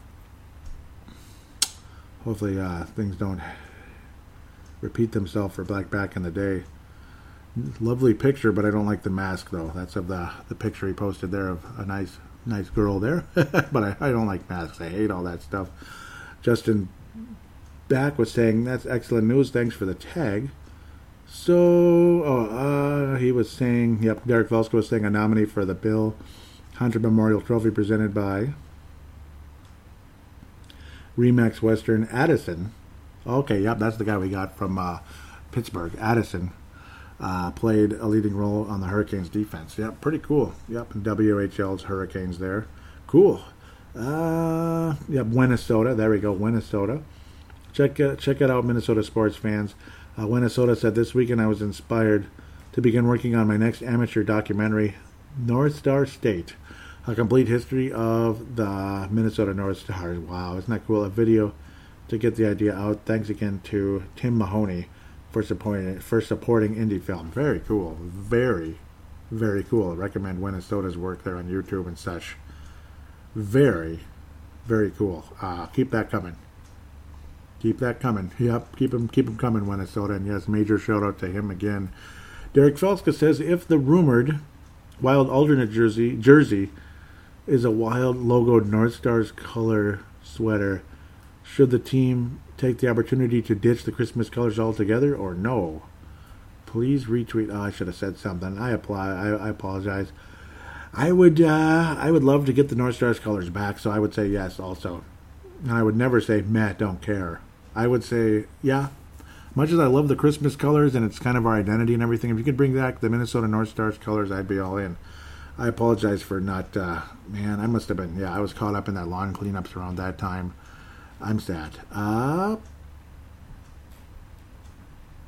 Hopefully things don't repeat themselves for back in the day. Lovely picture, but I don't like the mask, though. That's of the picture he posted there of a nice girl there. But I don't like masks. I hate all that stuff. Justin Back was saying, that's excellent news. Thanks for the tag. So, he was saying, yep, Derek Velsko was saying a nominee for the Bill Hunter Memorial Trophy presented by Remax Western Addison. Okay, yep, that's the guy we got from Pittsburgh. Addison played a leading role on the Hurricanes defense. Yep, pretty cool. Yep, WHL's Hurricanes there. Cool. Yep, Minnesota. There we go, Minnesota. Check it out, Minnesota sports fans. Minnesota said, this weekend I was inspired to begin working on my next amateur documentary, North Star State, a complete history of the Minnesota North Stars. Wow, isn't that cool? A video to get the idea out. Thanks again to Tim Mahoney for supporting indie film. Very cool. Very, very cool. I recommend Minnesota's work there on YouTube and such. Very, very cool. Keep that coming. Keep that coming. Yep, keep them coming, Minnesota. And yes, major shout out to him again. Derek Felska says, if the rumored Wild alternate jersey is a Wild logoed North Stars color sweater, should the team take the opportunity to ditch the Christmas colors altogether, or no? Please retweet. I should have said something. I apologize. I would love to get the North Stars colors back, so I would say yes also. And I would never say, meh, don't care. I would say, yeah. Much as I love the Christmas colors and it's kind of our identity and everything, if you could bring back the Minnesota North Stars colors, I'd be all in. I apologize for not, I must have been, I was caught up in that lawn cleanups around that time. I'm sad.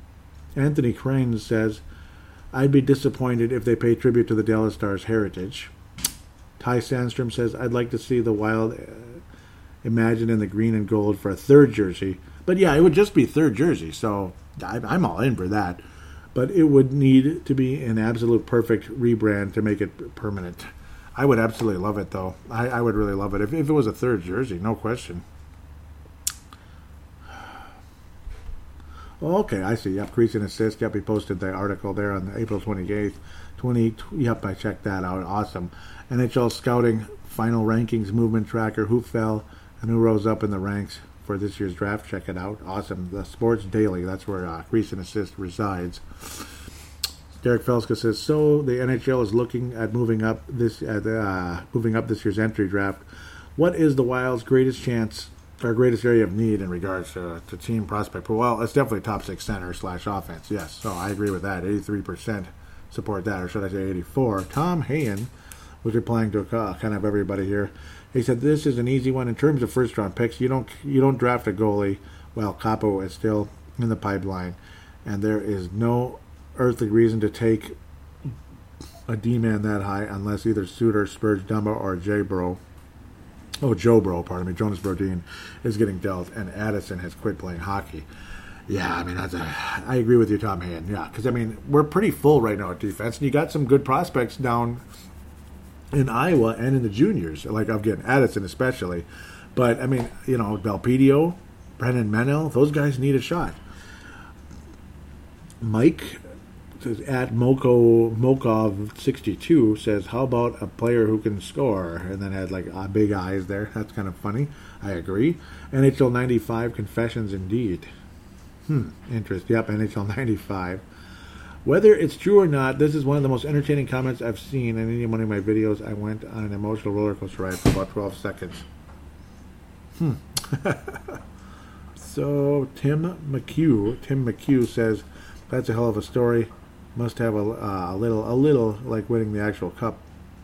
Anthony Crane says, I'd be disappointed if they pay tribute to the Dallas Stars' heritage. Ty Sandstrom says, I'd like to see the Wild imagine in the green and gold for a third jersey. But yeah, it would just be third jersey, so I'm all in for that. But it would need to be an absolute perfect rebrand to make it permanent. I would absolutely love it, though. I would really love it. If it was a third jersey, no question. Oh, okay, I see. Yep, crease and assist. Yep, he posted the article there on April 28th. Yep, I checked that out. Awesome. NHL Scouting Final Rankings Movement Tracker. Who fell and who rose up in the ranks for this year's draft. Check it out. Awesome. The Sports Daily. That's where crease and assist resides. Derek Felska says, so the NHL is looking at moving up this year's entry draft. What is the Wild's greatest chance, or greatest area of need in regards to team prospect? Well, it's definitely top 6 center / offense. Yes, so I agree with that. 83% support that, or should I say 84. Tom Hayen, was replying to kind of everybody here. He said, this is an easy one in terms of first round picks. You don't draft a goalie while Capo is still in the pipeline, and there is no earthly reason to take a D-man that high unless either Suter, Spurge, Dumba, or Joe Bro, Jonas Brodin is getting dealt, and Addison has quit playing hockey. Yeah, I mean, I agree with you, Tom Hayen. Yeah, because, I mean, we're pretty full right now at defense, and you got some good prospects down in Iowa and in the juniors, like I'm getting Addison especially. But, I mean, Belpedio, Brendan Menell, those guys need a shot. Mike at Mokov62 says, how about a player who can score? And then had big eyes there. That's kind of funny. I agree. NHL 95 confessions indeed. Interest. Yep, NHL 95. Whether it's true or not, this is one of the most entertaining comments I've seen in any one of my videos. I went on an emotional roller coaster ride for about 12 seconds. So Tim McHugh says, that's a hell of a story. Must have a little like winning the actual cup.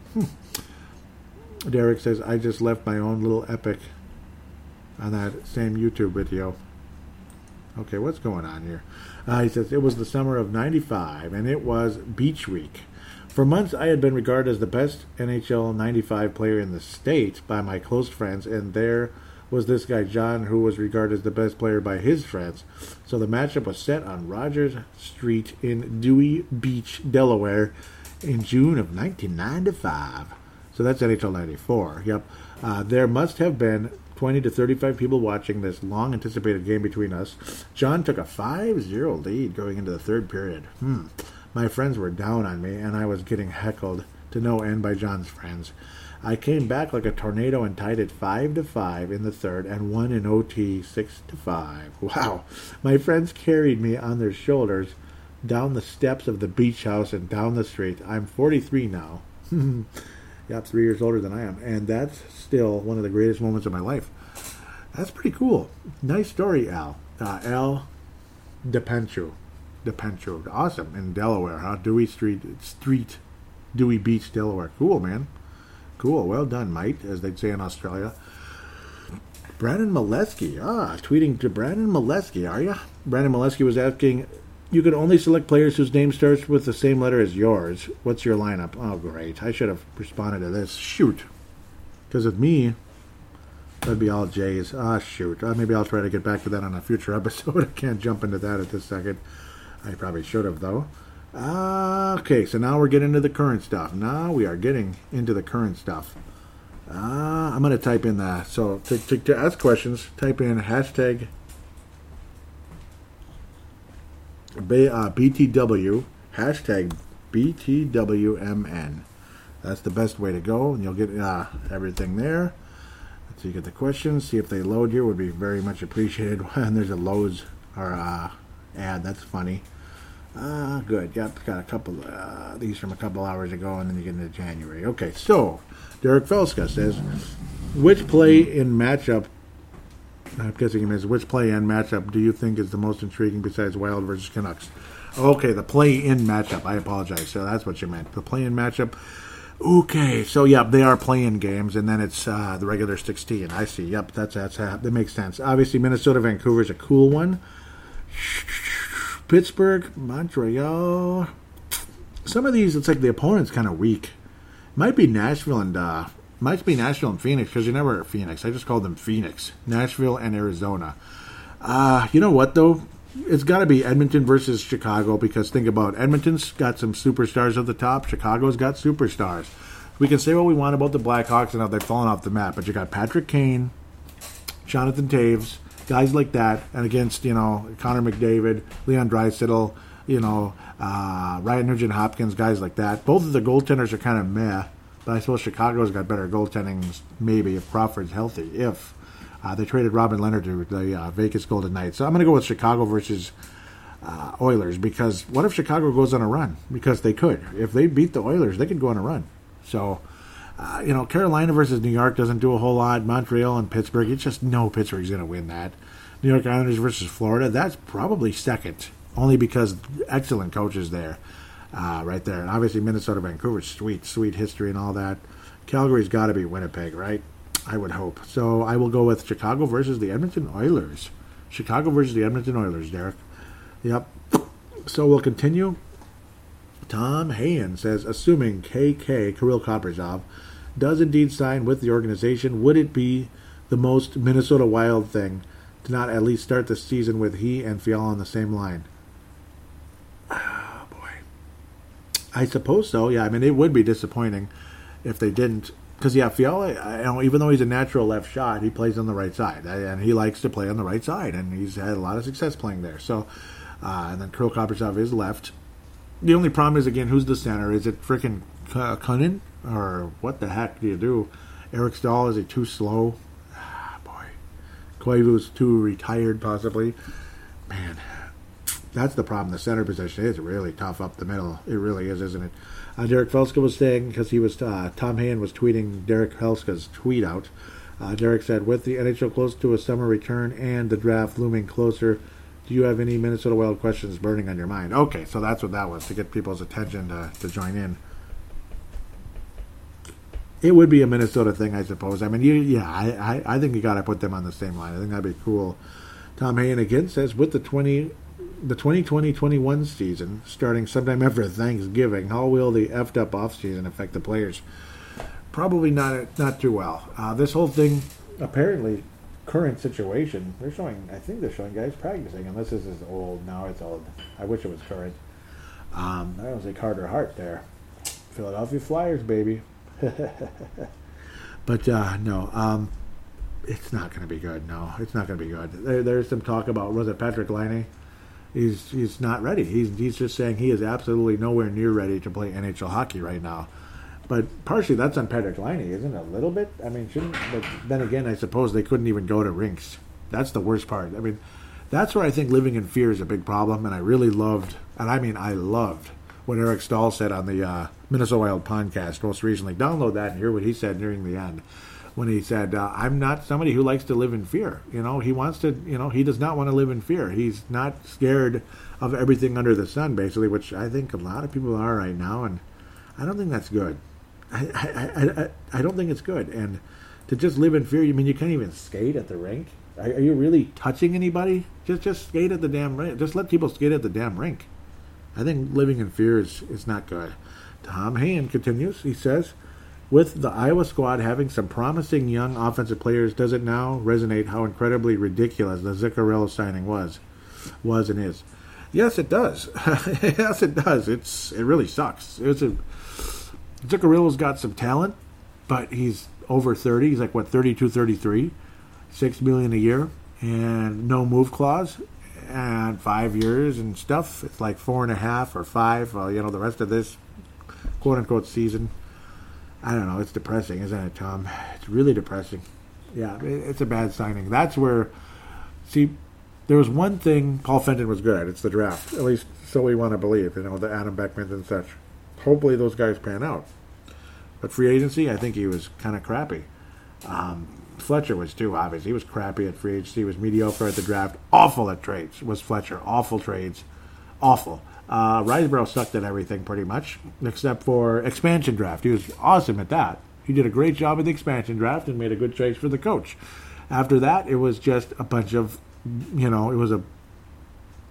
Derek says, I just left my own little epic on that same YouTube video. Okay, what's going on here? He says, it was the summer of 95, and it was Beach Week. For months, I had been regarded as the best NHL 95 player in the state by my close friends, and there was this guy, John, who was regarded as the best player by his friends. So the matchup was set on Rogers Street in Dewey Beach, Delaware, in June of 1995. So that's NHL 94. Yep. There must have been 20 to 35 people watching this long-anticipated game between us. John took a 5-0 lead going into the third period. My friends were down on me, and I was getting heckled to no end by John's friends. I came back like a tornado and tied it 5-5 in the third and won in OT 6-5. Wow. My friends carried me on their shoulders down the steps of the beach house and down the street. I'm 43 now. Yeah, 3 years older than I am. And that's still one of the greatest moments of my life. That's pretty cool. Nice story, Al. Al DePencho. Awesome. In Delaware, huh? Dewey Beach, Delaware. Cool, man. Cool. Well done, mate, as they'd say in Australia. Brandon Molesky. Tweeting to Brandon Molesky, are you? Brandon Molesky was asking, you can only select players whose name starts with the same letter as yours. What's your lineup? Oh, great. I should have responded to this. Shoot. Because with me, that'd be all J's. Shoot. Maybe I'll try to get back to that on a future episode. I can't jump into that at this second. I probably should have, though. Okay, so now we're getting into the current stuff. I'm going to type in that. So to ask questions, type in hashtag BTW, hashtag BTWMN. That's the best way to go, and you'll get everything there. So you get the questions. See if they load here. Would be very much appreciated when there's a loads or ad. That's funny. Good. Yep, got a couple these from a couple hours ago, and then you get into January. Okay, so Derek Felska says, which play-in matchup, I'm guessing he means which play-in matchup do you think is the most intriguing besides Wild versus Canucks? Okay, the play-in matchup. I apologize. So that's what you meant. The play-in matchup. Okay, so yeah, they are play-in games, and then it's the regular 16. I see. Yep, that makes sense. Obviously, Minnesota Vancouver is a cool one. Pittsburgh, Montreal. Some of these, it's like the opponent's kind of weak. Might be Nashville and Phoenix, because you never at Phoenix. I just called them Phoenix. Nashville and Arizona. You know what, though? It's got to be Edmonton versus Chicago, because think about it. Edmonton's got some superstars at the top. Chicago's got superstars. We can say what we want about the Blackhawks and how they've fallen off the map, but you got Patrick Kane, Jonathan Toews, guys like that, and against, Connor McDavid, Leon Draisaitl, Ryan Nugent-Hopkins, guys like that. Both of the goaltenders are kind of meh, but I suppose Chicago's got better goaltending, maybe, if Crawford's healthy, if they traded Robin Leonard to the Vegas Golden Knights. So I'm going to go with Chicago versus Oilers, because what if Chicago goes on a run? Because they could. If they beat the Oilers, they could go on a run. So, Carolina versus New York doesn't do a whole lot. Montreal and Pittsburgh, you just know Pittsburgh's going to win that. New York Islanders versus Florida, that's probably second, only because excellent coaches there, right there. And obviously Minnesota, Vancouver, sweet history and all that. Calgary's got to be Winnipeg, right? I would hope. So I will go with Chicago versus the Edmonton Oilers. Chicago versus the Edmonton Oilers, Derek. Yep. So we'll continue. Tom Hayen says, assuming KK, Kirill Kaprizov, does indeed sign with the organization, would it be the most Minnesota Wild thing to not at least start the season with he and Fiala on the same line? Oh, boy. I suppose so, yeah. I mean, it would be disappointing if they didn't. Because, yeah, Fiala, even though he's a natural left shot, he plays on the right side. And he likes to play on the right side. And he's had a lot of success playing there. So, and then Kirill Kaprizov is left. The only problem is, again, who's the center? Is it frickin' Cunnin? Or what the heck do you do? Eric Stahl, is he too slow? Boy. Koivu's too retired, possibly. Man, that's the problem. The center position is really tough up the middle. It really is, isn't it? Derek Felska was saying, because he was Tom Hayen was tweeting Derek Felska's tweet out. Derek said, with the NHL close to a summer return and the draft looming closer, do you have any Minnesota Wild questions burning on your mind? Okay, so that's what that was, to get people's attention to join in. It would be a Minnesota thing, I suppose. I mean, I think you got to put them on the same line. I think that'd be cool. Tom Hayen again says, with the 2020-21 season starting sometime after Thanksgiving, how will the effed up offseason affect the players? Probably not too well. This whole thing, apparently, current situation, I think they're showing guys practicing, unless this is old. Now it's old. I wish it was current. I don't say Carter Hart there. Philadelphia Flyers, baby. But no, it's not going to be good. No, it's not going to be good. There's some talk about, was it Patrick Laine? He's not ready. He's just saying he is absolutely nowhere near ready to play NHL hockey right now. But partially that's on Patrick Laine, isn't it? A little bit? I mean, but then again, I suppose they couldn't even go to rinks. That's the worst part. I mean, that's where I think living in fear is a big problem, and I really loved, I loved what Eric Stahl said on the Minnesota Wild podcast most recently. Download that and hear what he said nearing the end. When he said, I'm not somebody who likes to live in fear. He wants to, he does not want to live in fear. He's not scared of everything under the sun, basically, which I think a lot of people are right now, and I don't think that's good. I don't think it's good. And to just live in fear, you mean you can't even skate at the rink? Are you really touching anybody? Just skate at the damn rink. Just let people skate at the damn rink. I think living in fear is not good. Tom Hayen continues. He says, with the Iowa squad having some promising young offensive players, does it now resonate how incredibly ridiculous the Zuccarello signing was and is? Yes, it does. Yes, it does. It really sucks. Zuccarello's got some talent, but he's over 30. He's like, 32, 33, $6 million a year, and no move clause, and 5 years and stuff. It's like 4.5 or 5. Well, the rest of this quote-unquote season, I don't know. It's depressing, isn't it, Tom? It's really depressing. Yeah, it's a bad signing. That's where, see, there was one thing Paul Fenton was good at. It's the draft. At least so we want to believe, the Adam Beckmans and such. Hopefully those guys pan out. But free agency, I think he was kind of crappy. Fletcher was too, obviously. He was crappy at free agency. He was mediocre at the draft. Awful at trades was Fletcher. Awful trades. Awful. Riseborough sucked at everything pretty much, except for expansion draft. He was awesome at that. He did a great job at the expansion draft and made a good choice for the coach. After that, it was just a bunch of, it was a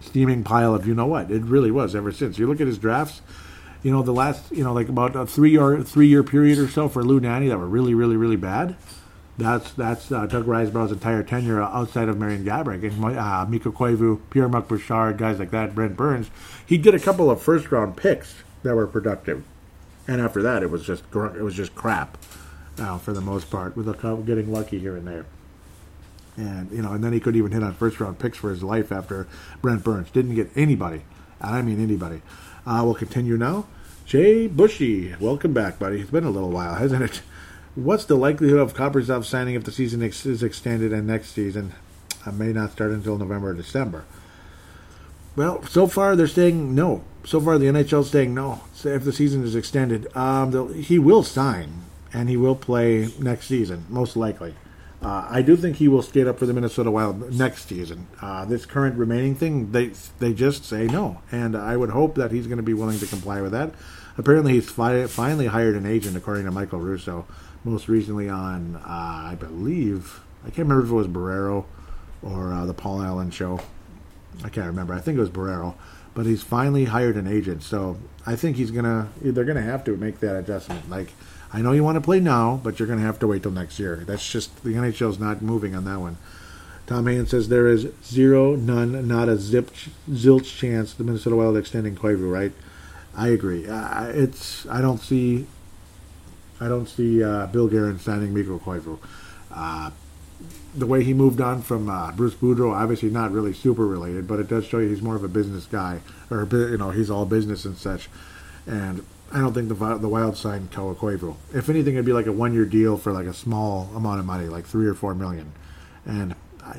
steaming pile of you know what. It really was ever since. You look at his drafts, the last, like about a 3 year period or so for Lou Nanne that were really, really, really bad. That's Doug Riseborough's entire tenure outside of Marian Gaborik and Mikko Koivu, Pierre-Marc Bouchard, guys like that, Brent Burns. He did a couple of first-round picks that were productive, and after that, it was just crap for the most part, with getting lucky here and there. And and then he couldn't even hit on first-round picks for his life after Brent Burns didn't get anybody, and I mean anybody. We'll continue now. Jay Bushy, welcome back, buddy. It's been a little while, hasn't it? What's the likelihood of Kaprizov signing if the season is extended and next season may not start until November or December? Well, so far they're saying no. So far the NHL's saying no. So if the season is extended, he will sign and he will play next season, most likely. I do think he will skate up for the Minnesota Wild next season. This current remaining thing, they just say no, and I would hope that he's going to be willing to comply with that. Apparently, he's finally hired an agent, according to Michael Russo. Most recently on, I believe, I can't remember if it was Barrero or the Paul Allen Show. I can't remember. I think it was Barrero. But he's finally hired an agent. So I think they're going to have to make that adjustment. Like, I know you want to play now, but you're going to have to wait till next year. That's just, the NHL's not moving on that one. Tom Haynes says there is zero, none, not a zilch chance the Minnesota Wild extending Koivu, right? I agree. I don't see Bill Guerin signing Mikko Koivu. The way he moved on from Bruce Boudreau, obviously not really super related, but it does show you he's more of a business guy, or he's all business and such. And I don't think the Wild signed Koivu. If anything, it'd be like a 1-year deal for like a small amount of money, like $3 or $4 million. And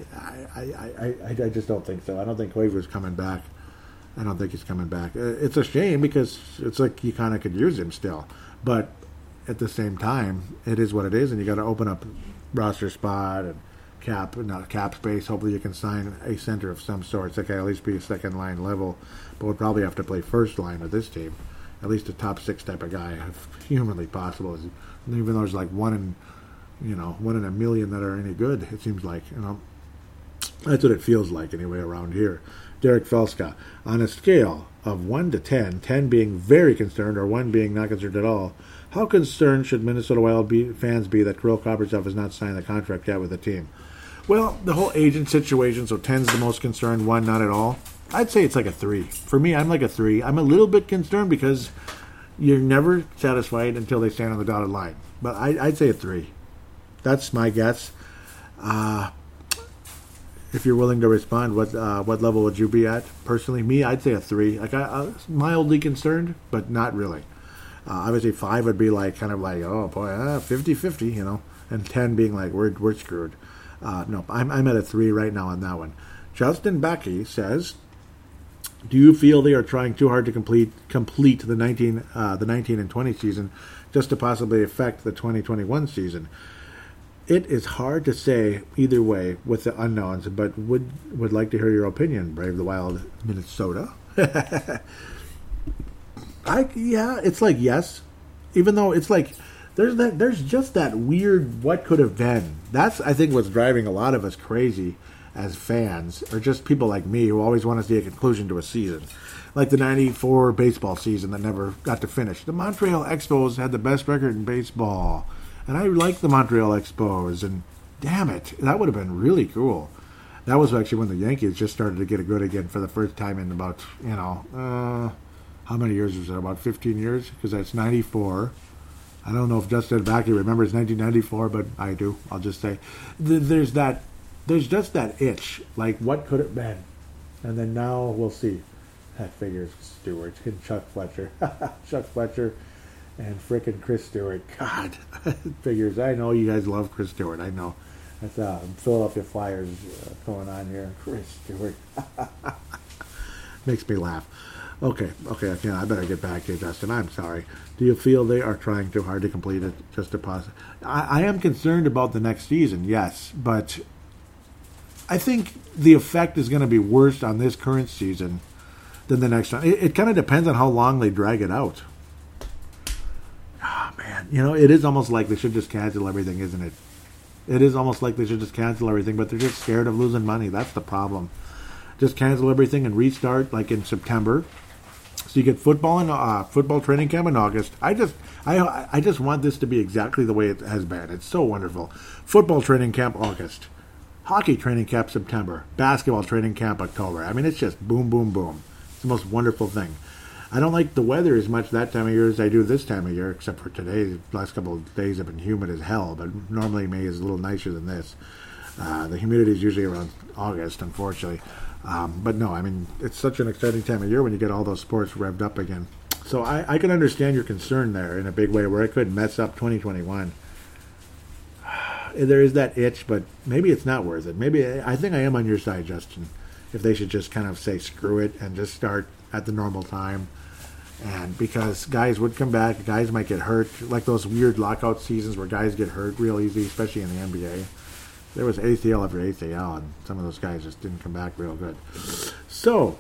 I just don't think so. I don't think Koivu's coming back. I don't think he's coming back. It's a shame because it's like you kind of could use him still, but at the same time, it is what it is, and you got to open up roster spot and cap space. Hopefully, you can sign a center of some sort. That can at least be a second line level, but would probably have to play first line with this team. At least a top 6 type of guy, if humanly possible. Even though there's like one in a million that are any good, it seems like that's what it feels like anyway around here. Derek Felska, on a scale of 1 to 10, 10 being very concerned or 1 being not concerned at all, how concerned should Minnesota Wild fans be that Kirill Kaprizov has not signed the contract yet with the team? Well, the whole agent situation, so 10's the most concerned, 1 not at all. I'd say it's like a 3. For me, I'm like a 3. I'm a little bit concerned because you're never satisfied until they stand on the dotted line. But I'd say a 3. That's my guess. If you're willing to respond, what level would you be at? Personally, me, I'd say a 3. Like I'm mildly concerned, but not really. Obviously, 5 would be like kind of like, oh boy, 50-50, and 10 being like we're screwed. No, I'm at a 3 right now on that one. Justin Backey says, do you feel they are trying too hard to complete the 19 and 20 season just to possibly affect the 2021 season? It is hard to say either way with the unknowns, but would like to hear your opinion, Brave the Wild, Minnesota. It's like yes, even though it's like there's just that weird what could have been. That's I think what's driving a lot of us crazy as fans, or just people like me who always want to see a conclusion to a season, like the '94 baseball season that never got to finish. The Montreal Expos had the best record in baseball. And I like the Montreal Expos, and damn it, that would have been really cool. That was actually when the Yankees just started to get good again for the first time in about, how many years was it? About 15 years? Because that's 94. I don't know if Justin Backey remembers 1994, but I do. I'll just say there's just that itch, like what could it been? And then now we'll see. That figures Stewart and Chuck Fletcher. Chuck Fletcher. And frickin' Chris Stewart. God, figures. I know you guys love Chris Stewart. I know. That's Philadelphia Flyers going on here. Chris Stewart. Makes me laugh. Okay, I better get back to you, Justin. I'm sorry. Do you feel they are trying too hard to complete it just to pause? I am concerned about the next season, yes. But I think the effect is going to be worse on this current season than the next one. It kind of depends on how long they drag it out. Oh, man. It is almost like they should just cancel everything, isn't it? It is almost like they should just cancel everything, but they're just scared of losing money. That's the problem. just cancel everything and restart like in September. So you get football and football training camp in August. I just want this to be exactly the way it has been. It's so wonderful. Football training camp August, hockey training camp September, basketball training camp October. I mean, it's just boom, boom, boom. It's the most wonderful thing. I don't like the weather as much that time of year as I do this time of year, except for today. The last couple of days have been humid as hell, but normally May is a little nicer than this. The humidity is usually around August, unfortunately. But no, I mean, it's such an exciting time of year when you get all those sports revved up again. So I can understand your concern there in a big way, where it could mess up 2021. There is that itch, but maybe it's not worth it. Maybe I think I am on your side, Justin. If they should just kind of say screw it and just start at the normal time, and because guys would come back, guys might get hurt, like those weird lockout seasons where guys get hurt real easy, especially in the NBA. There was ACL after ACL, and some of those guys just didn't come back real good. So,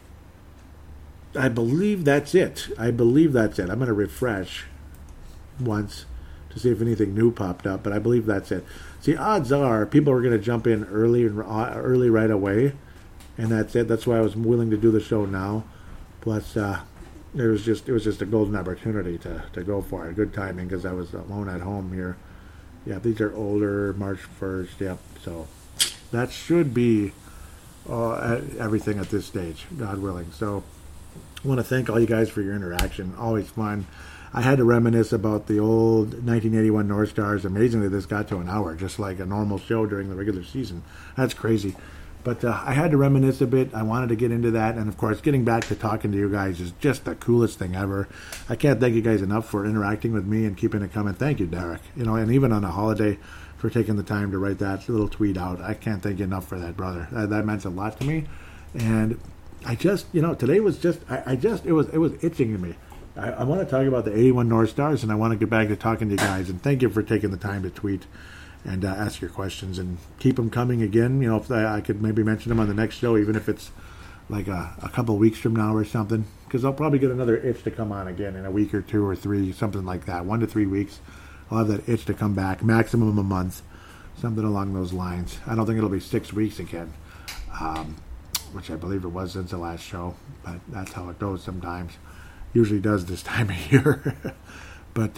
I believe that's it. I'm going to refresh once to see if anything new popped up, but I believe that's it. See, odds are people are going to jump in early right away, and that's it. That's why I was willing to do the show now. Plus, it was just a golden opportunity to go for it. Good timing because I was alone at home here. Yeah, these are older, March 1st, yep. So that should be everything at this stage, God willing. So I want to thank all you guys for your interaction. Always fun. I had to reminisce about the old 1981 North Stars. Amazingly, this got to an hour, just like a normal show during the regular season. That's crazy. But I had to reminisce a bit. I wanted to get into that. And, of course, getting back to talking to you guys is just the coolest thing ever. I can't thank you guys enough for interacting with me and keeping it coming. Thank you, Derek. And even on a holiday, for taking the time to write that little tweet out. I can't thank you enough for that, brother. That meant a lot to me. And I just, today was just, it was itching in me. I want to talk about the 81 North Stars, and I want to get back to talking to you guys. And thank you for taking the time to tweet and ask your questions, and keep them coming again. If I could maybe mention them on the next show, even if it's like a couple of weeks from now or something, because I'll probably get another itch to come on again in a week or 2 or 3, something like that. 1 to 3 weeks, I'll have that itch to come back, maximum a month, something along those lines. I don't think it'll be 6 weeks again, which I believe it was since the last show, but that's how it goes sometimes. Usually does this time of year. But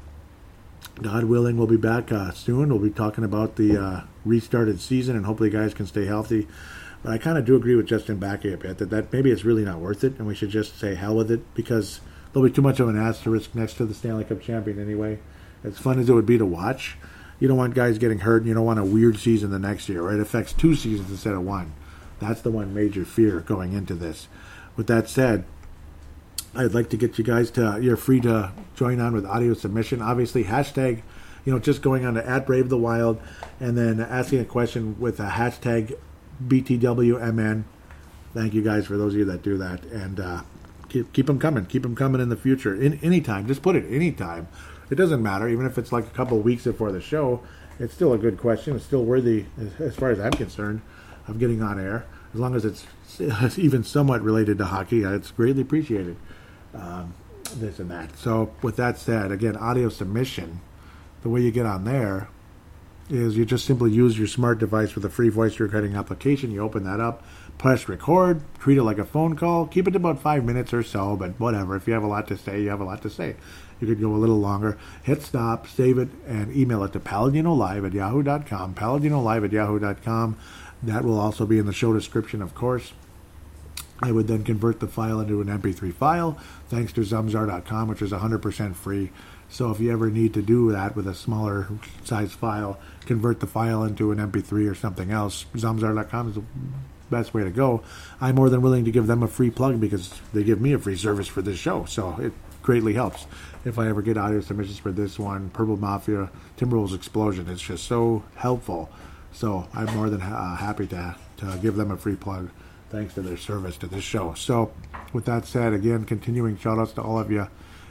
God willing, we'll be back soon. We'll be talking about the restarted season, and hopefully guys can stay healthy. But I kind of do agree with Justin Backey a bit that maybe it's really not worth it, and we should just say hell with it, because there'll be too much of an asterisk next to the Stanley Cup champion anyway. As fun as it would be to watch, you don't want guys getting hurt, and you don't want a weird season the next year, right? It affects 2 seasons instead of 1. That's the one major fear going into this. With that said, I'd like to get you guys you're free to join on with audio submission. Obviously, hashtag, just going on to @BraveTheWild and then asking a question with a hashtag BTWMN. Thank you guys for those of you that do that. And keep them coming. Keep them coming in the future. Anytime. Just put it anytime. It doesn't matter. Even if it's like a couple of weeks before the show, it's still a good question. It's still worthy, as far as I'm concerned, of getting on air. As long as it's even somewhat related to hockey, it's greatly appreciated. This and that. So with that said, again, audio submission, the way you get on there is you just simply use your smart device with a free voice recording application. You open that up, press record, treat it like a phone call, keep it to about 5 minutes or so, but whatever. If you have a lot to say, you have a lot to say. You could go a little longer. Hit stop, save it, and email it to paladinolive@yahoo.com, paladinolive@yahoo.com. That will also be in the show description, of course. I would then convert the file into an MP3 file, thanks to Zamzar.com, which is 100% free. So if you ever need to do that with a smaller size file, convert the file into an MP3 or something else, Zamzar.com is the best way to go. I'm more than willing to give them a free plug because they give me a free service for this show. So it greatly helps if I ever get audio submissions for this one, Purple Mafia, Timberwolves Explosion. It's just so helpful. So I'm more than happy to give them a free plug, thanks to their service to this show. So, with that said, again, continuing shout-outs to all of you.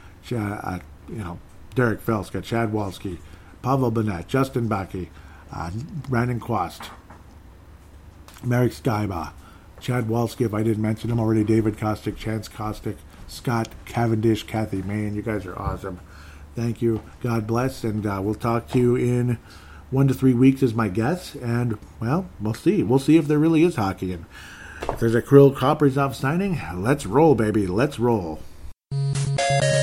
Derek Felska, Chad Walski, Pavel Burnett, Justin Backey, Brandon Quast, Marek Skyba, Chad Walski, if I didn't mention him already, David Kostick, Chance Kostick, Scott Cavendish, Kathy Main. You guys are awesome. Thank you. God bless, and we'll talk to you in 1 to 3 weeks is my guess, and, well, we'll see. We'll see if there really is hockey. And There's a Kirill Kaprizov signing. Let's roll, baby. Let's roll.